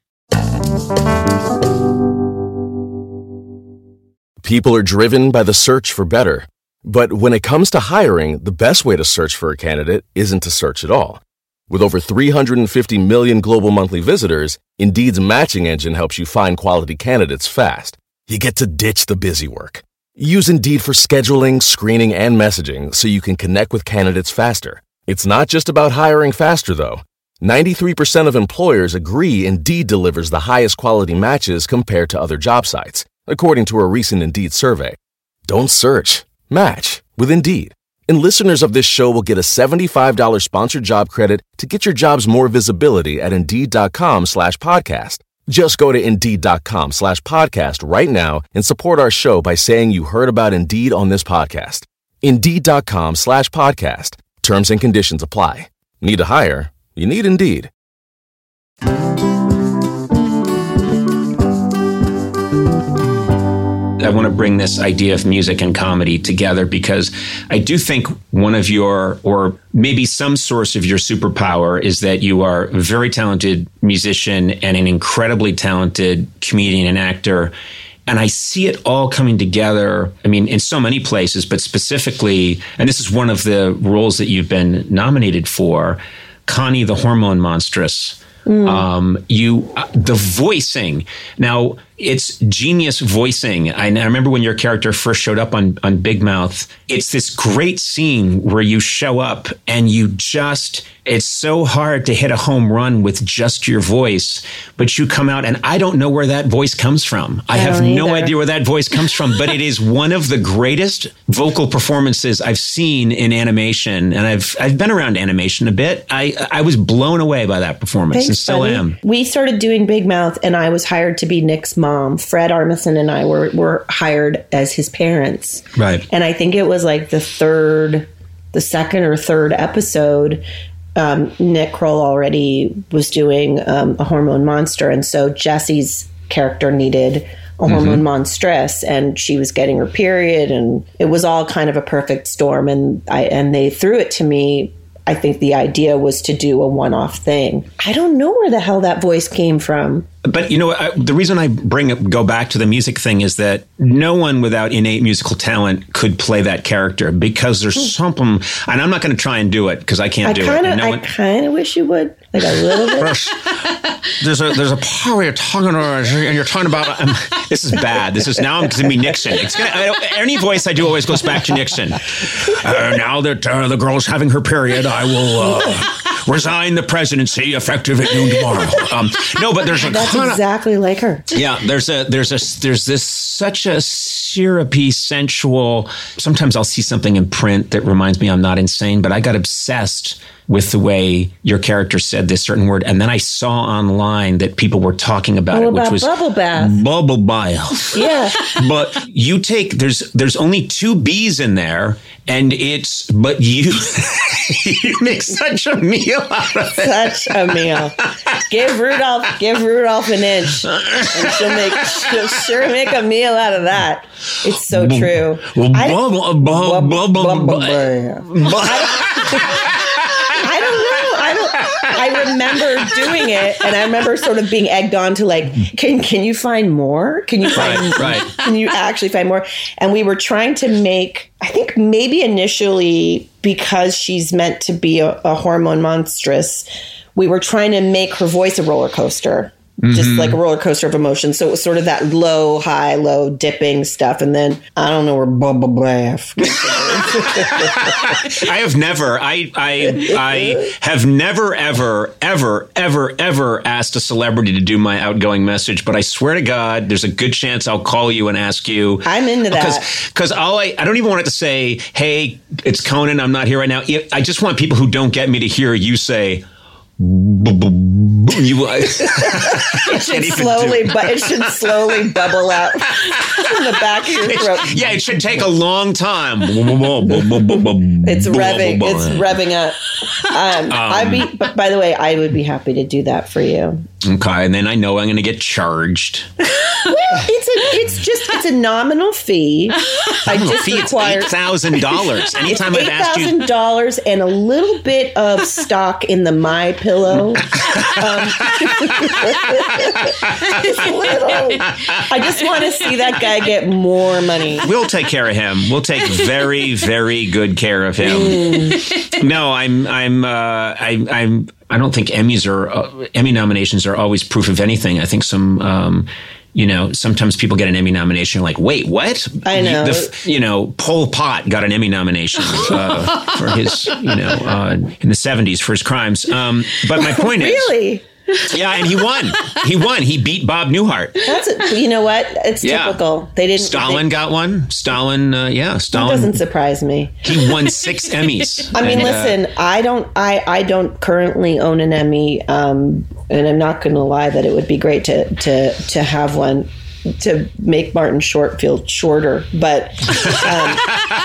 People are driven by the search for better. But when it comes to hiring, the best way to search for a candidate isn't to search at all. With over 350 million global monthly visitors, Indeed's matching engine helps you find quality candidates fast. You get to ditch the busy work. Use Indeed for scheduling, screening, and messaging so you can connect with candidates faster. It's not just about hiring faster, though. 93% of employers agree Indeed delivers the highest quality matches compared to other job sites, according to a recent Indeed survey. Don't search. Match with Indeed. And listeners of this show will get a $75 sponsored job credit to get your jobs more visibility at Indeed.com/podcast. Just go to Indeed.com/podcast right now and support our show by saying you heard about Indeed on this podcast. Indeed.com/podcast. Terms and conditions apply. Need to hire? You need Indeed. I want to bring this idea of music and comedy together because I do think one of your, or maybe some source of your superpower is that you are a very talented musician and an incredibly talented comedian and actor. And I see it all coming together, I mean, in so many places, but specifically, and this is one of the roles that you've been nominated for, Connie the Hormone Monstress. The voicing. Now, it's genius voicing. I remember when your character first showed up on Big Mouth, it's this great scene where you show up and it's so hard to hit a home run with just your voice, but you come out and I don't know where that voice comes from. I have no idea where that voice comes from, but it is one of the greatest vocal performances I've seen in animation. And I've been around animation a bit. I was blown away by that performance. Thanks, and still buddy. am. We started doing Big Mouth and I was hired to be Nick's mom. Fred Armisen and I were hired as his parents. Right. And I think it was like the second or third episode, Nick Kroll already was doing a hormone monster. And so Jesse's character needed a hormone monstress and she was getting her period and it was all kind of a perfect storm. And they threw it to me. I think the idea was to do a one-off thing. I don't know where the hell that voice came from. But, you know, the reason I go back to the music thing is that no one without innate musical talent could play that character because there's something, and I'm not going to try and do it because I can't do it. I kind of wish you would, like a little bit. There's a part where you're talking and you're talking about, this is bad. Now I'm going to be Nixon. Any voice I do always goes back to Nixon. Now that the girl's having her period, I will resign the presidency effective at noon tomorrow. No, but there's That's exactly like her. Yeah, there's this such a syrupy, sensual. Sometimes I'll see something in print that reminds me I'm not insane, but I got obsessed with the way your character said this certain word, and then I saw online that people were talking about it, which was bubble bath. Bubble bath. Yeah, but you take there's only 2 B's in there, and you make such a meal out of it. Such a meal. Give Rudolph an inch, and she'll sure make a meal out of that. It's so true. I remember doing it, and I remember sort of being egged on to like, can you find more? Can you find Can you actually find more? And we were trying to make, I think maybe initially because she's meant to be a hormone monstress, we were trying to make her voice a roller coaster. Just like a roller coaster of emotions. So it was sort of that low, high, low dipping stuff. And then I don't know where bubble bath. I have never ever asked a celebrity to do my outgoing message, but I swear to God, there's a good chance I'll call you and ask you. I'm into that. Because I don't even want it to say, hey, it's Conan, I'm not here right now. I just want people who don't get me to hear you say, it should slowly bubble out from the back of your throat. It should take a long time. It's revving up. But by the way, I would be happy to do that for you. Okay, and then I know I'm going to get charged. Well, it's a nominal fee. It's $8,000. Anytime I've asked you, $8,000 and a little bit of stock in the My Pillow. I just want to see that guy get more money. We'll take care of him. We'll take very, very good care of him. No, I don't think Emmy nominations are always proof of anything. I think sometimes people get an Emmy nomination. You're like, wait, what? I know. Pol Pot got an Emmy nomination for his, in the 70s for his crimes. But my point is, really. Yeah, and he won. He beat Bob Newhart. You know what? It's typical. They didn't. Stalin got one. Stalin. That doesn't surprise me. He won 6 Emmys. I mean, listen. I don't currently own an Emmy, and I'm not going to lie that it would be great to have one to make Martin Short feel shorter. But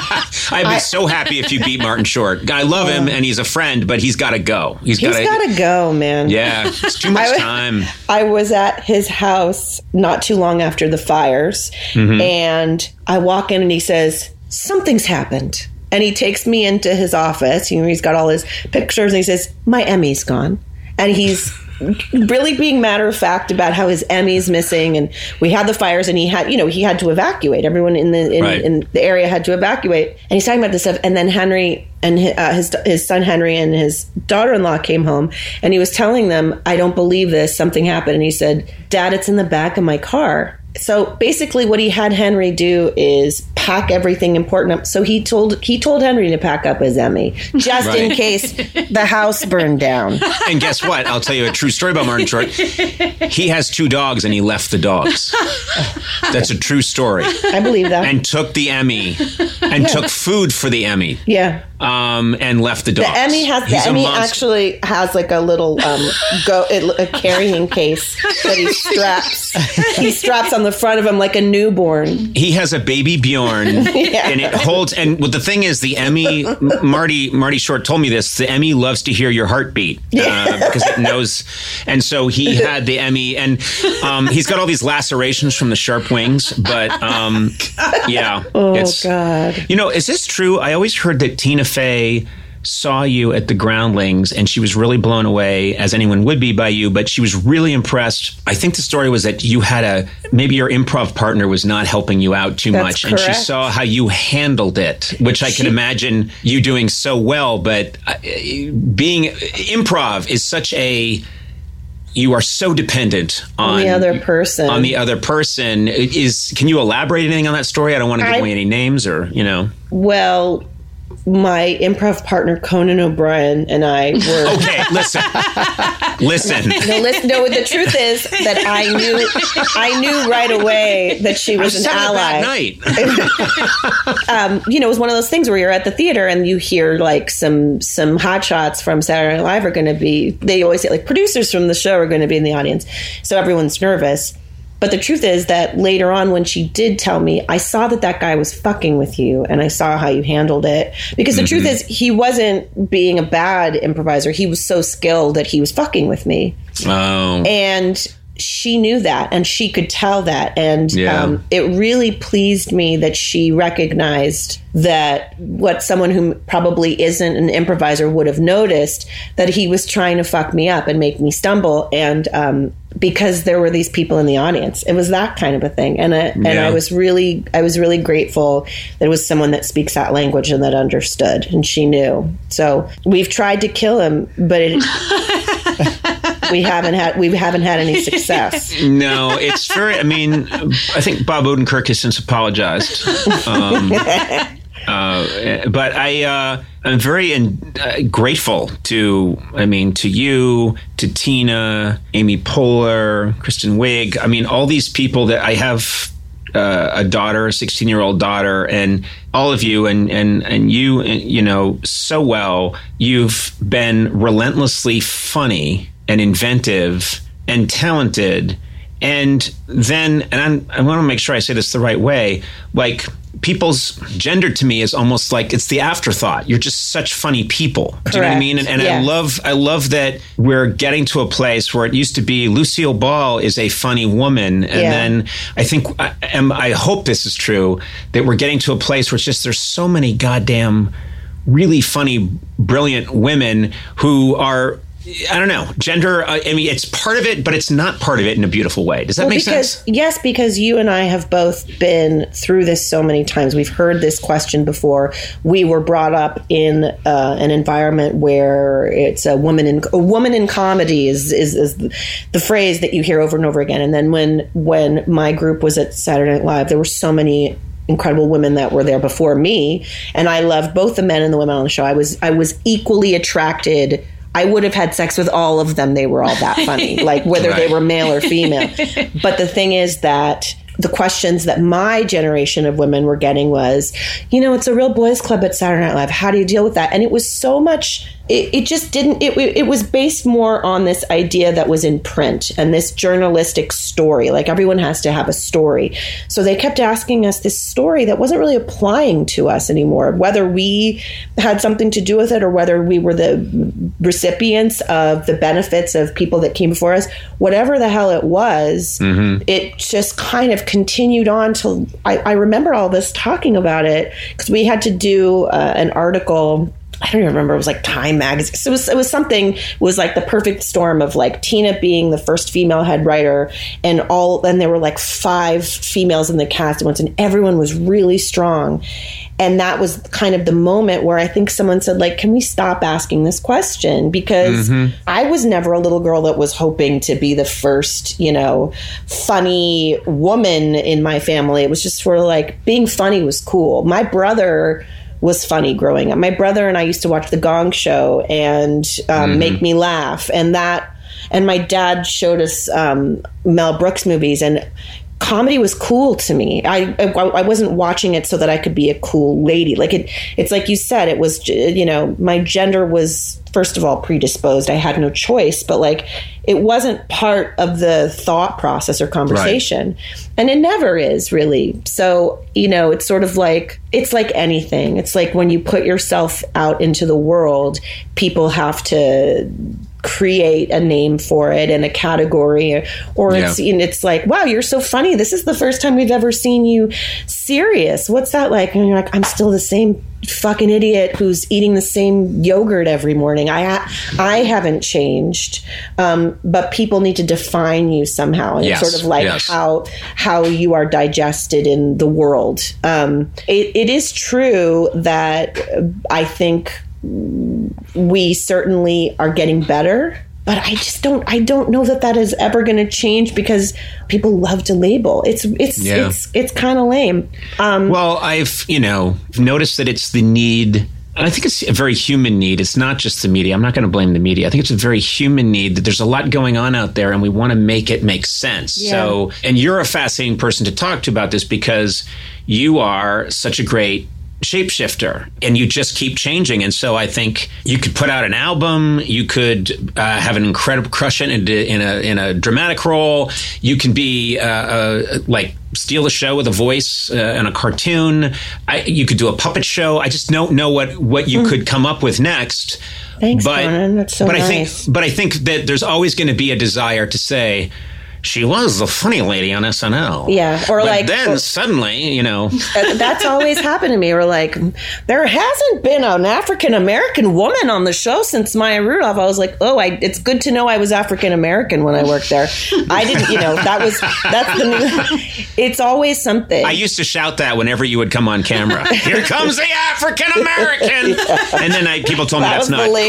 I'd be so happy if you beat Martin Short. I love him and he's a friend, but he's got to go. He's got to go, man. Yeah, it's too much time. I was at his house not too long after the fires, and I walk in and he says, something's happened. And he takes me into his office. He's got all his pictures, and he says, my Emmy's gone. And he's really being matter of fact about how his Emmy's missing, and we had the fires, and he had to evacuate. Everyone in the area had to evacuate, and he's talking about this stuff. And then Henry and his son Henry and his daughter-in-law came home, and he was telling them, I don't believe this, something happened. And he said, Dad, it's in the back of my car. So basically what he had Henry do is pack everything important up. So he told Henry to pack up his Emmy just in case the house burned down. And guess what? I'll tell you a true story about Martin Short. He has 2 dogs and he left the dogs. That's a true story. I believe that. And took the Emmy and took food for the Emmy. Yeah. And left the dogs. The Emmy actually has like a little a carrying case that he straps on the front of him like a newborn. He has a baby Bjorn, and it holds. And the thing is, the Emmy, Marty Short told me this. The Emmy loves to hear your heartbeat because it knows. And so he had the Emmy, and he's got all these lacerations from the sharp wings. But yeah, God. Is this true? I always heard that Tina Fey saw you at the Groundlings and she was really blown away, as anyone would be, by you, but she was really impressed. I think the story was that you had maybe your improv partner was not helping you out too much. Correct. And she saw how you handled it, which I can imagine you doing so well. But being improv is such you are so dependent on the other person. Can you elaborate anything on that story? I don't want to give away any names Well, my improv partner Conan O'Brien and I were. Okay, listen. No, the truth is that I knew right away that she was an ally. Night. It was one of those things where you're at the theater and you hear like some hotshots from Saturday Night Live are going to be. They always say like producers from the show are going to be in the audience, so everyone's nervous. But the truth is that later on, when she did tell me, I saw that guy was fucking with you, and I saw how you handled it. Because the truth is, he wasn't being a bad improviser. He was so skilled that he was fucking with me. Oh. And she knew that, and she could tell that. And it really pleased me that she recognized that what someone who probably isn't an improviser would have noticed, that he was trying to fuck me up and make me stumble. And because there were these people in the audience, it was that kind of a thing. And I was really grateful that it was someone that speaks that language and that understood, and she knew. So we've tried to kill him, but we haven't had any success. No, it's very. I mean, I think Bob Odenkirk has since apologized. But I'm very grateful to you, to Tina, Amy Poehler, Kristen Wiig. I mean, all these people that I have a daughter, a 16-year-old daughter, and all of you, and you, so well. You've been relentlessly funny and inventive and talented. And then, I want to make sure I say this the right way, like, people's gender to me is almost like it's the afterthought. You're just such funny people. Correct. Do you know what I mean? And yes. I love that we're getting to a place where it used to be Lucille Ball is a funny woman. And then I hope this is true, that we're getting to a place where it's just there's so many goddamn really funny, brilliant women who are, I don't know, gender, I mean, it's part of it, but it's not part of it in a beautiful way. Does that make sense? Yes, because you and I have both been through this so many times. We've heard this question before. We were brought up in an environment where it's a woman in comedy is the phrase that you hear over and over again. And then when my group was at Saturday Night Live, there were so many incredible women that were there before me, and I loved both the men and the women on the show. I was equally attracted. I would have had sex with all of them. They were all that funny, like whether they were male or female. But the thing is that the questions that my generation of women were getting was, it's a real boys club at Saturday Night Live. How do you deal with that? And it was so much it just didn't, it was based more on this idea that was in print and this journalistic story. Like everyone has to have a story. So they kept asking us this story that wasn't really applying to us anymore, whether we had something to do with it or whether we were the recipients of the benefits of people that came before us, whatever the hell it was, it just kind of continued on till I remember all this talking about it because we had to do an article. I don't even remember. It was like Time magazine. So it was something. It was like the perfect storm of like Tina being the first female head writer, and there were like 5 females in the cast at once, and everyone was really strong. And that was kind of the moment where I think someone said, like, can we stop asking this question? Because I was never a little girl that was hoping to be the first, funny woman in my family. It was just sort of like being funny was cool. My brother was funny growing up. My brother and I used to watch The Gong Show and make me laugh. And my dad showed us Mel Brooks movies, and comedy was cool to me. I wasn't watching it so that I could be a cool lady. Like it's like you said, it was, my gender was, first of all, predisposed. I had no choice, but like it wasn't part of the thought process or conversation. Right. And it never is really. So, it's sort of like, it's like anything. It's like when you put yourself out into the world, people have to create a name for it and a category, or it's like, wow, you're so funny. This is the first time we've ever seen you serious. What's that like? And you're like, I'm still the same fucking idiot who's eating the same yogurt every morning. I haven't changed, but people need to define you somehow. And it's sort of like how you are digested in the world. It is true that I think we certainly are getting better, but I don't know that is ever going to change because people love to label. It's kind of lame. Well, I've noticed that it's the need. I think it's a very human need. It's not just the media. I'm not going to blame the media. I think it's a very human need that there's a lot going on out there and we want to make it make sense. Yeah. So, and you're a fascinating person to talk to about this because you are such a great shapeshifter and you just keep changing. And so I think you could put out an album, you could have an incredible crush in a dramatic role, you can be like steal a show with a voice and a cartoon, you could do a puppet show. I just don't know what you could come up with next. Thanks, Conan. That's so nice. I think that there's always going to be a desire to say, she was the funny lady on SNL. Yeah. But then suddenly, that's always happened to me. Or like, there hasn't been an African-American woman on the show since Maya Rudolph. I was like, it's good to know I was African-American when I worked there. I didn't, that's the new, it's always something. I used to shout that whenever you would come on camera. Here comes the African-American. Yeah. And then people told me that's not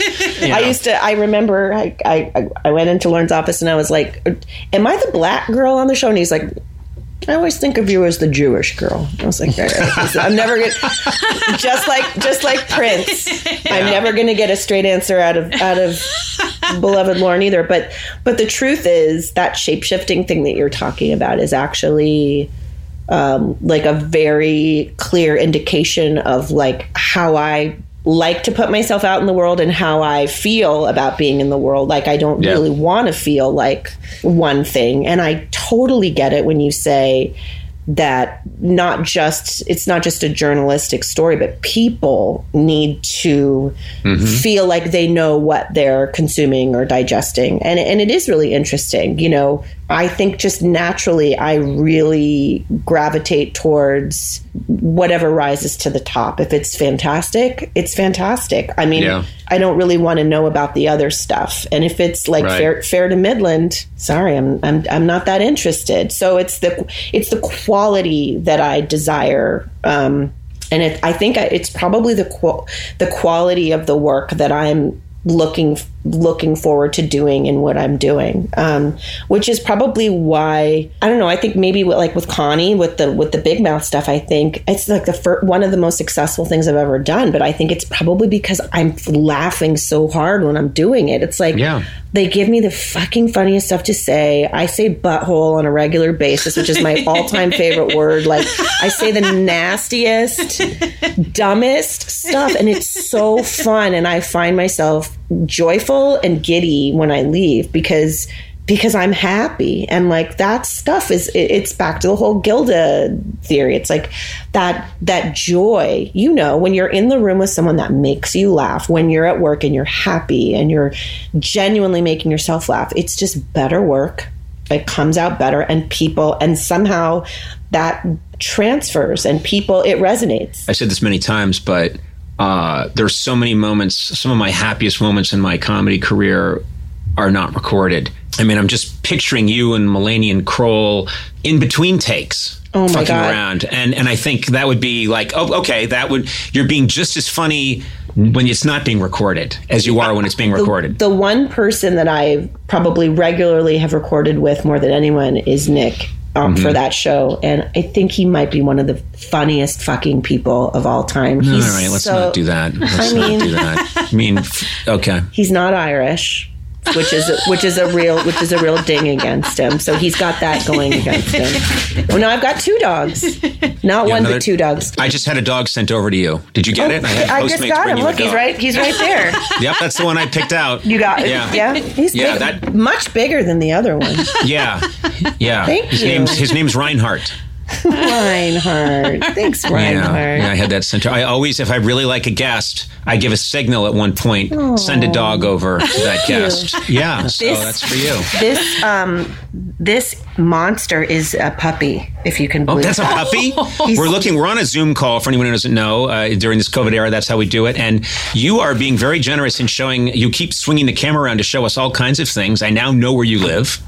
cool. I remember I went into Lorne's office and I was like, am I the black girl on the show? And he's like, I always think of you as the Jewish girl. I was like, I'm never going to, just like Prince, yeah. I'm never going to get a straight answer out of beloved Lorne either. But the truth is that shape-shifting thing that you're talking about is actually like a very clear indication of like how I like to put myself out in the world and how I feel about being in the world. Like I don't really want to feel like one thing. And I totally get it when you say that it's not just a journalistic story, but people need to feel like they know what they're consuming or digesting. And it is really interesting. I think just naturally, I really gravitate towards whatever rises to the top. If it's fantastic, it's fantastic. I mean, I don't really want to know about the other stuff. And if it's like fair to Midland, sorry, I'm not that interested. So it's the quality that I desire. And I think it's probably the quality of the work that I'm looking looking forward to doing in what I'm doing, which is probably why, I don't know, I think maybe with Connie, with the Big Mouth stuff, I think it's like one of the most successful things I've ever done, but I think it's probably because I'm laughing so hard when I'm doing it. It's like, they give me the fucking funniest stuff to say. I say butthole on a regular basis, which is my all-time favorite word. Like, I say the nastiest, dumbest stuff, and it's so fun. And I find myself joyful and giddy when I leave because I'm happy. And like that stuff it's back to the whole Gilda theory. It's like that joy, when you're in the room with someone that makes you laugh, when you're at work and you're happy and you're genuinely making yourself laugh, it's just better work. It comes out better, and somehow that transfers, and it resonates. I said this many times, but there's so many moments, some of my happiest moments in my comedy career are not recorded. I mean, I'm just picturing you and Mulaney and Kroll in between takes, fucking around. And I think that would be like, you're being just as funny when it's not being recorded as you are when it's being recorded. The one person that I probably regularly have recorded with more than anyone is Nick. For that show, and I think he might be one of the funniest fucking people of all time. All right, let's not do that. Let's not do that. I mean, okay. He's not Irish, which is a real ding against him. So he's got that going against him. Oh no, I've got 2 dogs, not one but 2 dogs. I just had a dog sent over to you. Did you get it? I just got him. Look, he's right there. Yep, that's the one I picked out. You got it. Yeah. He's big, much bigger than the other one. Yeah. Thank you. His name's Reinhardt. Reinhardt. Thanks, Reinhardt. Yeah, I had that sent. I always, if I really like a guest, I give a signal at one point. Send a dog over to that guest. Yeah, so that's for you. This monster is a puppy, if you can believe that's that. a puppy? We're on a Zoom call for anyone who doesn't know. During this COVID era, that's how we do it. And you are being very generous in showing, you keep swinging the camera around to show us all kinds of things. I now know where you live.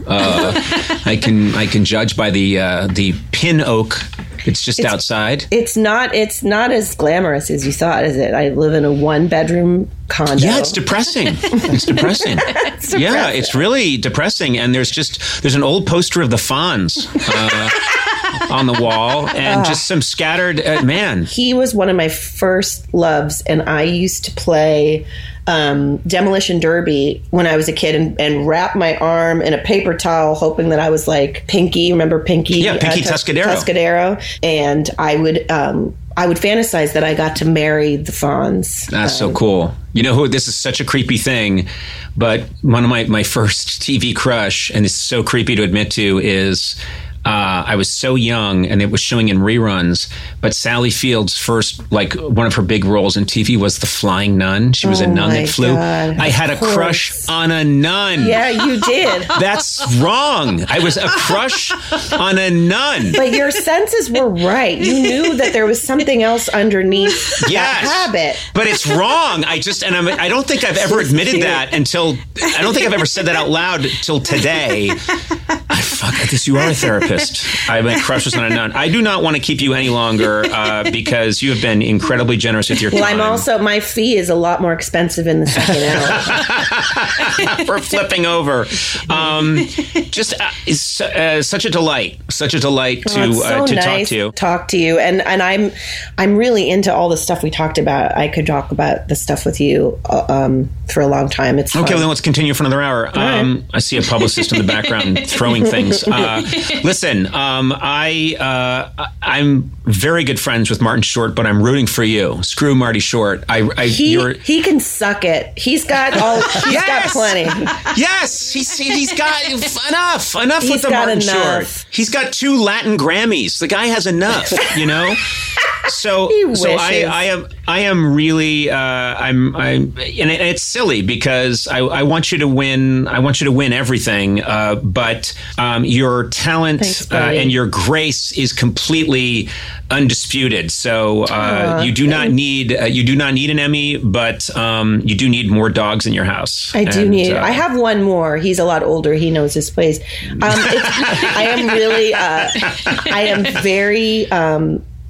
I can judge by the pin oak. It's just outside. It's not as glamorous as you thought, is it? I live in a 1-bedroom condo. Yeah, it's depressing. Yeah, it's really depressing. And there's an old poster of the Fonz on the wall, and just some scattered man. He was one of my first loves, and I used to play Demolition Derby when I was a kid, and wrap my arm in a paper towel, hoping that I was like Pinky. Remember Pinky? Yeah, Pinky Tuscadero. And I would fantasize that I got to marry the Fonz. That's so cool. You know who? This is such a creepy thing, but one of my first TV crush, and it's so creepy to admit to, is I was so young, and it was showing in reruns, but Sally Field's first, one of her big roles in TV was The Flying Nun. She was a nun that flew. God, I had a crush on a nun. Yeah, you did. That's wrong. I was a crush on a nun. But your senses were right. You knew that there was something else underneath that habit. But it's wrong. I don't think I've ever admitted that I don't think I've ever said that out loud till today. Fuck, I guess you are a therapist. I have crushes on a nun. I do not want to keep you any longer because you have been incredibly generous with your time. Well, my fee is a lot more expensive in the second hour. For flipping over. Such a delight. Such a delight to talk to you. And I'm really into all the stuff we talked about. I could talk about the stuff with you for a long time. It's fun. Okay, well, then let's continue for another hour. Right. I see a publicist in the background throwing things. Listen, I'm very good friends with Martin Short, but I'm rooting for you. Screw Marty Short. He can suck it. He's got got plenty. Yes, he's got enough with the Martin Short. He's got 2 Latin Grammys. The guy has enough, you know. So I am really and it's silly because I want you to win. I want you to win everything. But your talent and your grace is completely undisputed. So you do not need an Emmy, but you do need more dogs in your house. I have one more. He's a lot older. He knows his place. I am very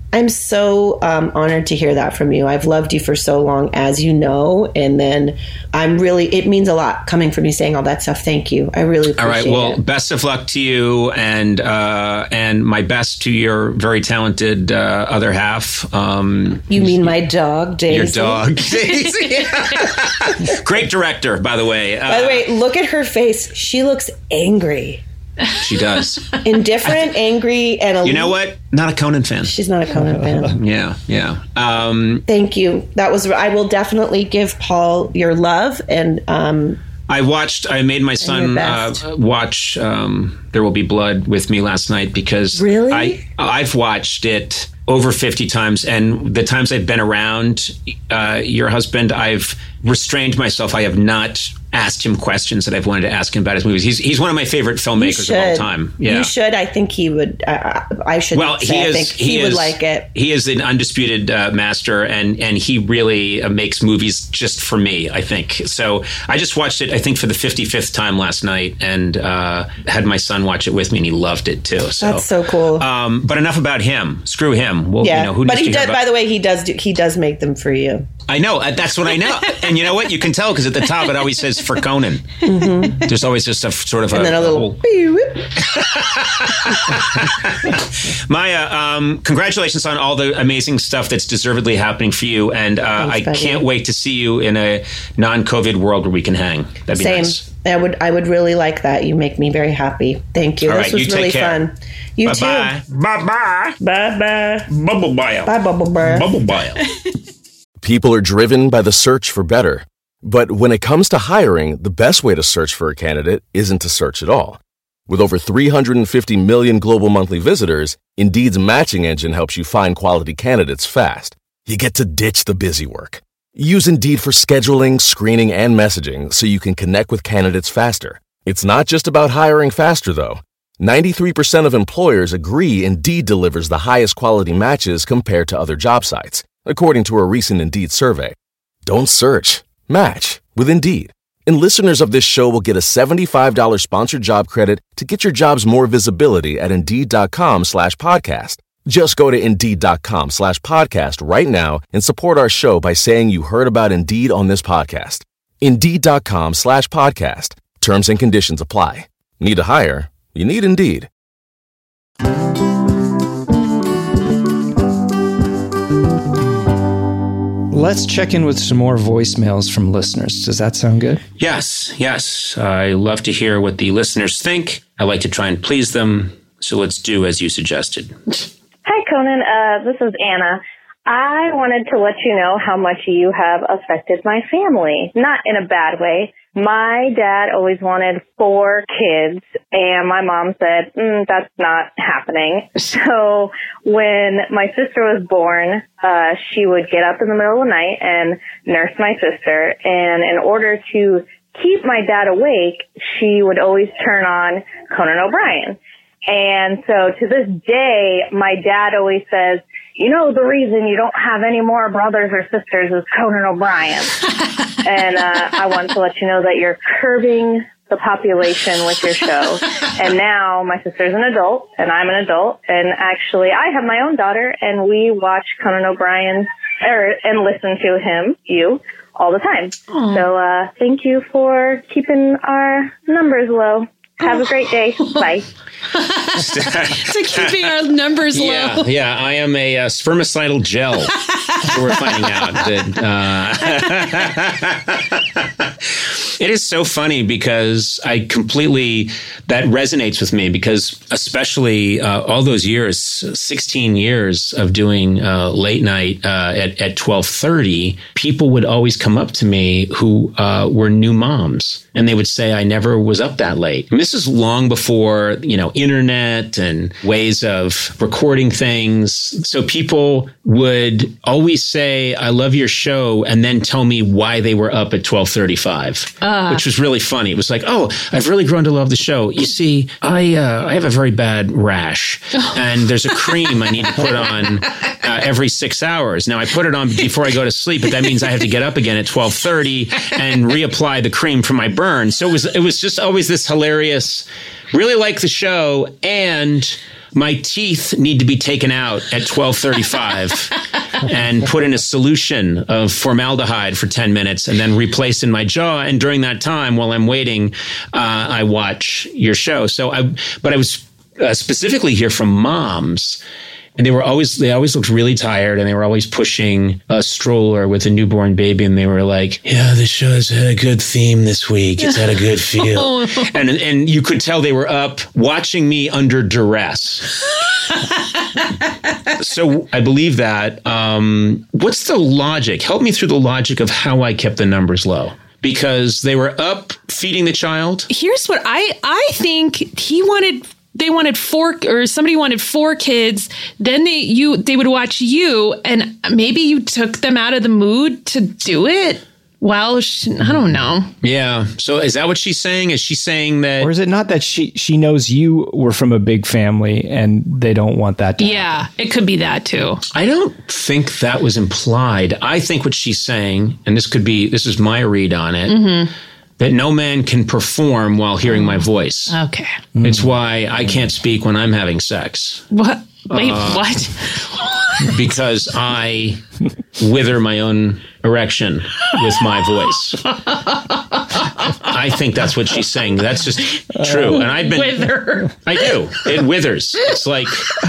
I'm so honored to hear that from you. I've loved you for so long, as you know, and then it means a lot coming from you saying all that stuff. Thank you. I really appreciate it. All right. Well, best of luck to you, and my best to your very talented other half. You mean my dog, Daisy? Your dog, Daisy. Great director, by the way. By the way, look at her face. She looks angry. She does. Indifferent, angry, and you know what? Not a Conan fan. She's not a Conan fan. Yeah. Thank you. I will definitely give Paul your love, and I made my son watch There Will Be Blood with me last night because really? I've watched it over 50 times, and the times I've been around your husband, I've restrained myself. I have not asked him questions that I've wanted to ask him about his movies. He's one of my favorite filmmakers of all time. Yeah. You should. I think he would. I should. Well, say, I think he would like it. He is an undisputed master, and he really makes movies just for me, I think. So I just watched it, I think, for the 55th time last night, and had my son watch it with me, and he loved it too. So that's so cool. But enough about him. Screw him. Well, yeah. Who but he does. By the way, he does make them for you. I know. That's what I know. And you know what? You can tell because at the top it always says for Conan. Mm-hmm. There's always just a sort of and then a little. Maya, congratulations on all the amazing stuff that's deservedly happening for you. And I can't wait to see you in a non-COVID world where we can hang. That'd be nice. I would really like that. You make me very happy. Thank you. This was really fun. You Bye-bye. too. Bye-bye. Bye-bye. Bubble bile. Bye, bubble bear. Bubble bile. People are driven by the search for better. But when it comes to hiring, the best way to search for a candidate isn't to search at all. With over 350 million global monthly visitors, Indeed's matching engine helps you find quality candidates fast. You get to ditch the busy work. Use Indeed for scheduling, screening, and messaging so you can connect with candidates faster. It's not just about hiring faster, though. 93% of employers agree Indeed delivers the highest quality matches compared to other job sites, according to a recent Indeed survey. Don't search. Match with Indeed. And listeners of this show will get a $75 sponsored job credit to get your jobs more visibility at Indeed.com/podcast. Just go to Indeed.com/podcast right now and support our show by saying you heard about Indeed on this podcast. Indeed.com/podcast. Terms and conditions apply. Need to hire? You need Indeed. Let's check in with some more voicemails from listeners. Does that sound good? Yes. I love to hear what the listeners think. I like to try and please them. So let's do as you suggested. Hi, Conan. This is Anna. I wanted to let you know how much you have affected my family. Not in a bad way. My dad always wanted 4 kids, and my mom said, that's not happening. So when my sister was born, she would get up in the middle of the night and nurse my sister. And in order to keep my dad awake, she would always turn on Conan O'Brien. And so to this day, my dad always says, the reason you don't have any more brothers or sisters is Conan O'Brien. And I wanted to let you know that you're curbing the population with your show. And now my sister's an adult, and I'm an adult. And actually, I have my own daughter, and we watch Conan O'Brien and listen to you, all the time. Aww. So thank you for keeping our numbers low. Have a great day. Bye. To keeping our numbers low. Yeah, I am a spermicidal gel. So we're finding out that it is so funny because that resonates with me because especially all those years, 16 years of doing late night at 12:30, people would always come up to me who were new moms. And they would say, I never was up that late. And this is long before, internet and ways of recording things. So people would always say, I love your show, and then tell me why they were up at 12:35, which was really funny. It was like, oh, I've really grown to love the show. You see, I have a very bad rash, and there's a cream I need to put on every 6 hours. Now, I put it on before I go to sleep, but that means I have to get up again at 12:30 and reapply the cream for my burn. So it was just always this hilarious, really like the show, and my teeth need to be taken out at 12:35 and put in a solution of formaldehyde for 10 minutes and then replaced in my jaw. And during that time, while I'm waiting, I watch your show. But I was specifically here from moms. And they always looked really tired, and they were always pushing a stroller with a newborn baby. And they were like, yeah, the show's had a good theme this week. It's had a good feel. And you could tell they were up watching me under duress. So I believe that. What's the logic? Help me through the logic of how I kept the numbers low. Because they were up feeding the child. Here's what I think they wanted somebody wanted 4 kids. Then they would watch you, and maybe you took them out of the mood to do it. Well, I don't know. Yeah. So is that what she's saying? Is she saying that? Or is it not that she knows you were from a big family and they don't want that to happen? It could be that too. I don't think that was implied. I think what she's saying, and this is my read on it, that no man can perform while hearing my voice. Okay. It's why I can't speak when I'm having sex. What? Wait, what? Because I wither my own erection with my voice. I think that's what she's saying. That's just true. And I've been wither. I do. It withers. It's like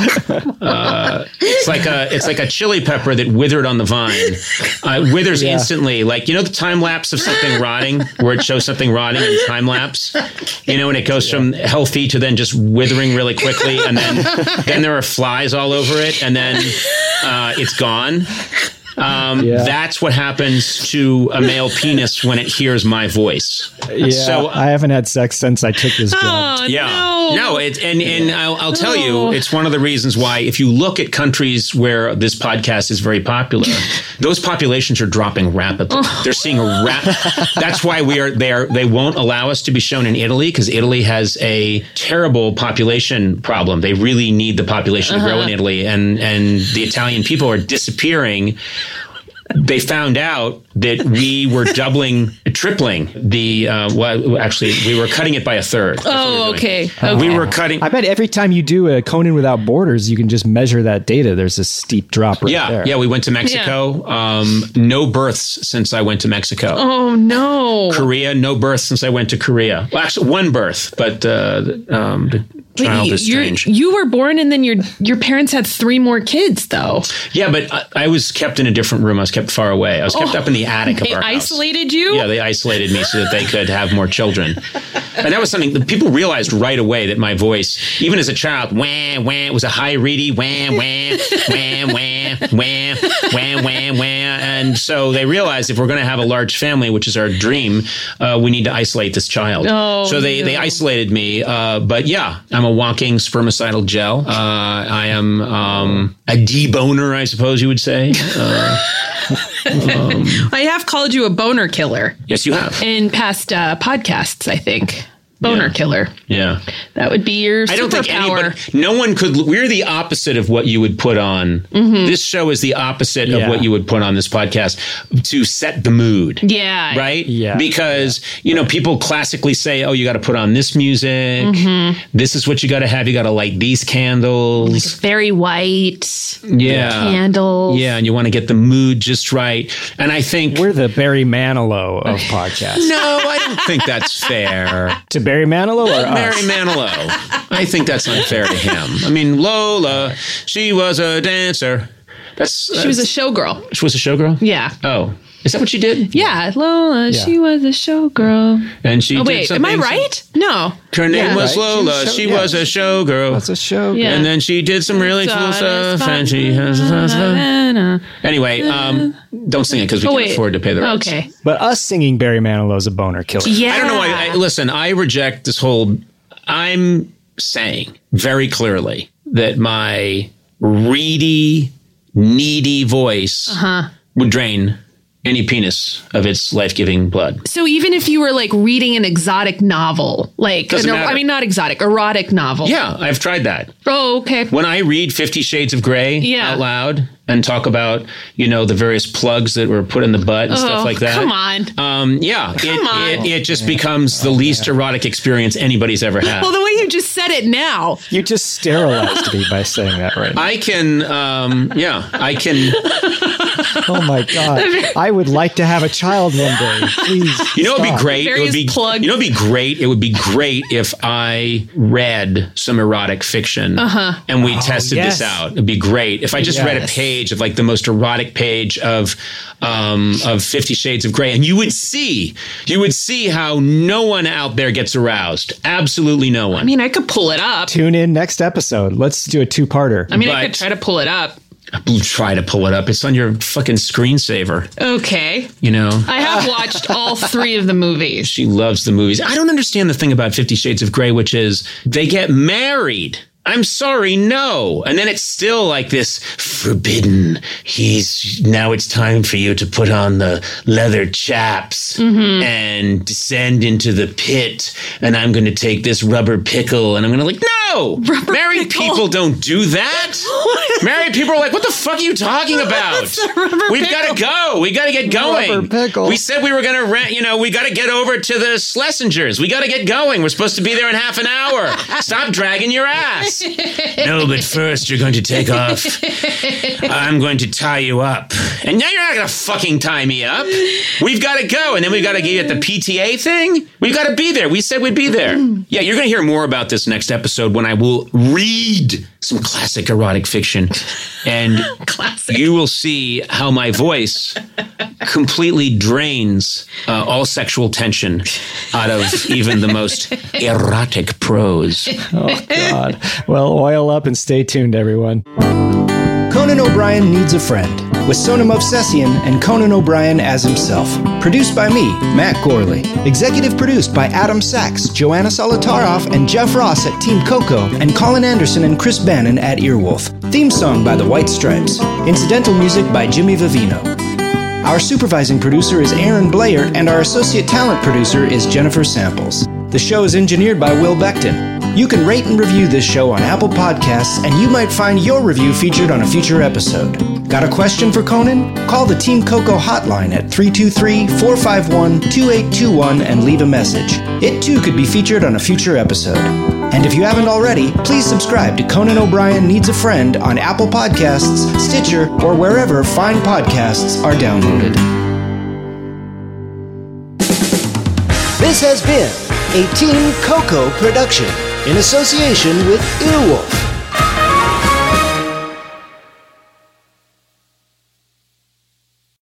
a chili pepper that withered on the vine. It withers instantly. Like, you know, the time lapse of something rotting, where it shows something rotting in time lapse. You know, and it goes from healthy to then just withering really quickly, and then there are flies all over it, and then it's gone. That's what happens to a male penis when it hears my voice. Yeah, so I haven't had sex since I took this job. Oh, no. And I'll tell you, it's one of the reasons why, if you look at countries where this podcast is very popular, those populations are dropping rapidly. They're seeing that's why they won't allow us to be shown in Italy, because Italy has a terrible population problem. They really need the population to grow in Italy, and the Italian people are disappearing. They found out that we were tripling the, actually, we were cutting it by a third. Oh, okay. We were cutting. I bet every time you do a Conan Without Borders, you can just measure that data. There's a steep drop right there. Yeah, we went to Mexico. Yeah. No births since I went to Mexico. Oh, no. Korea, no births since I went to Korea. Well, actually, one birth, but the child is strange. You were born, and then your parents had 3 more kids, though. Yeah, but I was kept in a different room. I was kept far away. I was kept up in the attic of our house. They isolated you? Yeah, they isolated me so that they could have more children. And that was something that people realized right away, that my voice, even as a child, wah, wah, it was a high reedy, wah, wah, wah, wah, wah, wah, wah, wah. And so they realized, if we're going to have a large family, which is our dream, we need to isolate this child. Oh, so they isolated me. But yeah, I'm a walking spermicidal gel. I am a deboner, I suppose you would say. I have called you a boner killer. Yes, you have. In past podcasts, I think. Boner killer. Yeah. That would be your superpower. I don't think no one could. We're the opposite of what you would put on. This show is the opposite of what you would put on this podcast to set the mood. Yeah. Right? Yeah. Because, people classically say, oh, you got to put on this music. This is what you got to have. You got to light these candles. Like very white candles. Yeah. And you want to get the mood just right. And I think we're the Barry Manilow of podcasts. No, I don't think that's fair. To Barry Manilow or us? Barry Manilow. I think that's unfair to him. I mean, Lola, she was a dancer. She was a showgirl. She was a showgirl? Yeah. Oh. Is that what she did? Yeah, Lola, she was a showgirl. And she did something. Am I right? No. Her name was Lola. She was a showgirl. That's a show. Yeah. And then she did some really cool stuff. And she has... Anyway, don't sing it because we can't afford to pay the rights. Okay. But us singing Barry Manilow is a boner killer. Yeah. I don't know why. Listen, I reject this whole... I'm saying very clearly that my reedy, needy voice would drain any penis of its life-giving blood. So even if you were like reading an exotic novel, not exotic, erotic novel. Yeah, I've tried that. Oh, okay. When I read 50 Shades of Grey out loud, and talk about, the various plugs that were put in the butt and stuff like that. Come on. It just becomes the least erotic experience anybody's ever had. Well, the way you just said it now. You just sterilized me by saying that right now. I can. Oh my God. I would like to have a child one day. Please. It'd be great. Various plugs. It'd be great. It would be great if I read some erotic fiction and we tested this out. It'd be great if I just read a page of like the most erotic page of 50 Shades of Grey, and you would see how no one out there gets aroused. Absolutely no one. I mean, I could pull it up. Tune in next episode. Let's do a 2-parter. I mean, I could try to pull it up. Try to pull it up. It's on your fucking screensaver. Okay. I have watched all 3 of the movies. She loves the movies. I don't understand the thing about 50 Shades of Grey, which is they get married. I'm sorry, no. And then it's still like this forbidden. Now it's time for you to put on the leather chaps and descend into the pit. And I'm going to take this rubber pickle and I'm going to no! Married people don't do that. Married people are like, what the fuck are you talking about? We've got to go. We got to get going. Rubber pickle. We said we were going to rent, we got to get over to the Schlesingers. We got to get going. We're supposed to be there in half an hour. Stop dragging your ass. No, but first you're going to take off. I'm going to tie you up. And now you're not going to fucking tie me up. We've got to go. And then we've got to get at the PTA thing. We've got to be there. We said we'd be there. Yeah, you're going to hear more about this next episode when I will read some classic erotic fiction. And you will see how my voice completely drains all sexual tension out of even the most erotic prose. Oh, God. Well, oil up and stay tuned, everyone. Conan O'Brien Needs a Friend, with Sonam Movsesian and Conan O'Brien as himself. Produced by me, Matt Gorley. Executive produced by Adam Sachs, Joanna Solitaroff, and Jeff Ross at Team Coco, and Colin Anderson and Chris Bannon at Earwolf. Theme song by the White Stripes. Incidental music by Jimmy Vivino. Our supervising producer is Aaron Blair, and our associate talent producer is Jennifer Samples. The show is engineered by Will Beckton. You can rate and review this show on Apple Podcasts, and you might find your review featured on a future episode. Got a question for Conan? Call the Team Coco hotline at 323-451-2821 and leave a message. It too could be featured on a future episode. And if you haven't already, please subscribe to Conan O'Brien Needs a Friend on Apple Podcasts, Stitcher, or wherever fine podcasts are downloaded. This has been a Team Coco production in association with Earwolf.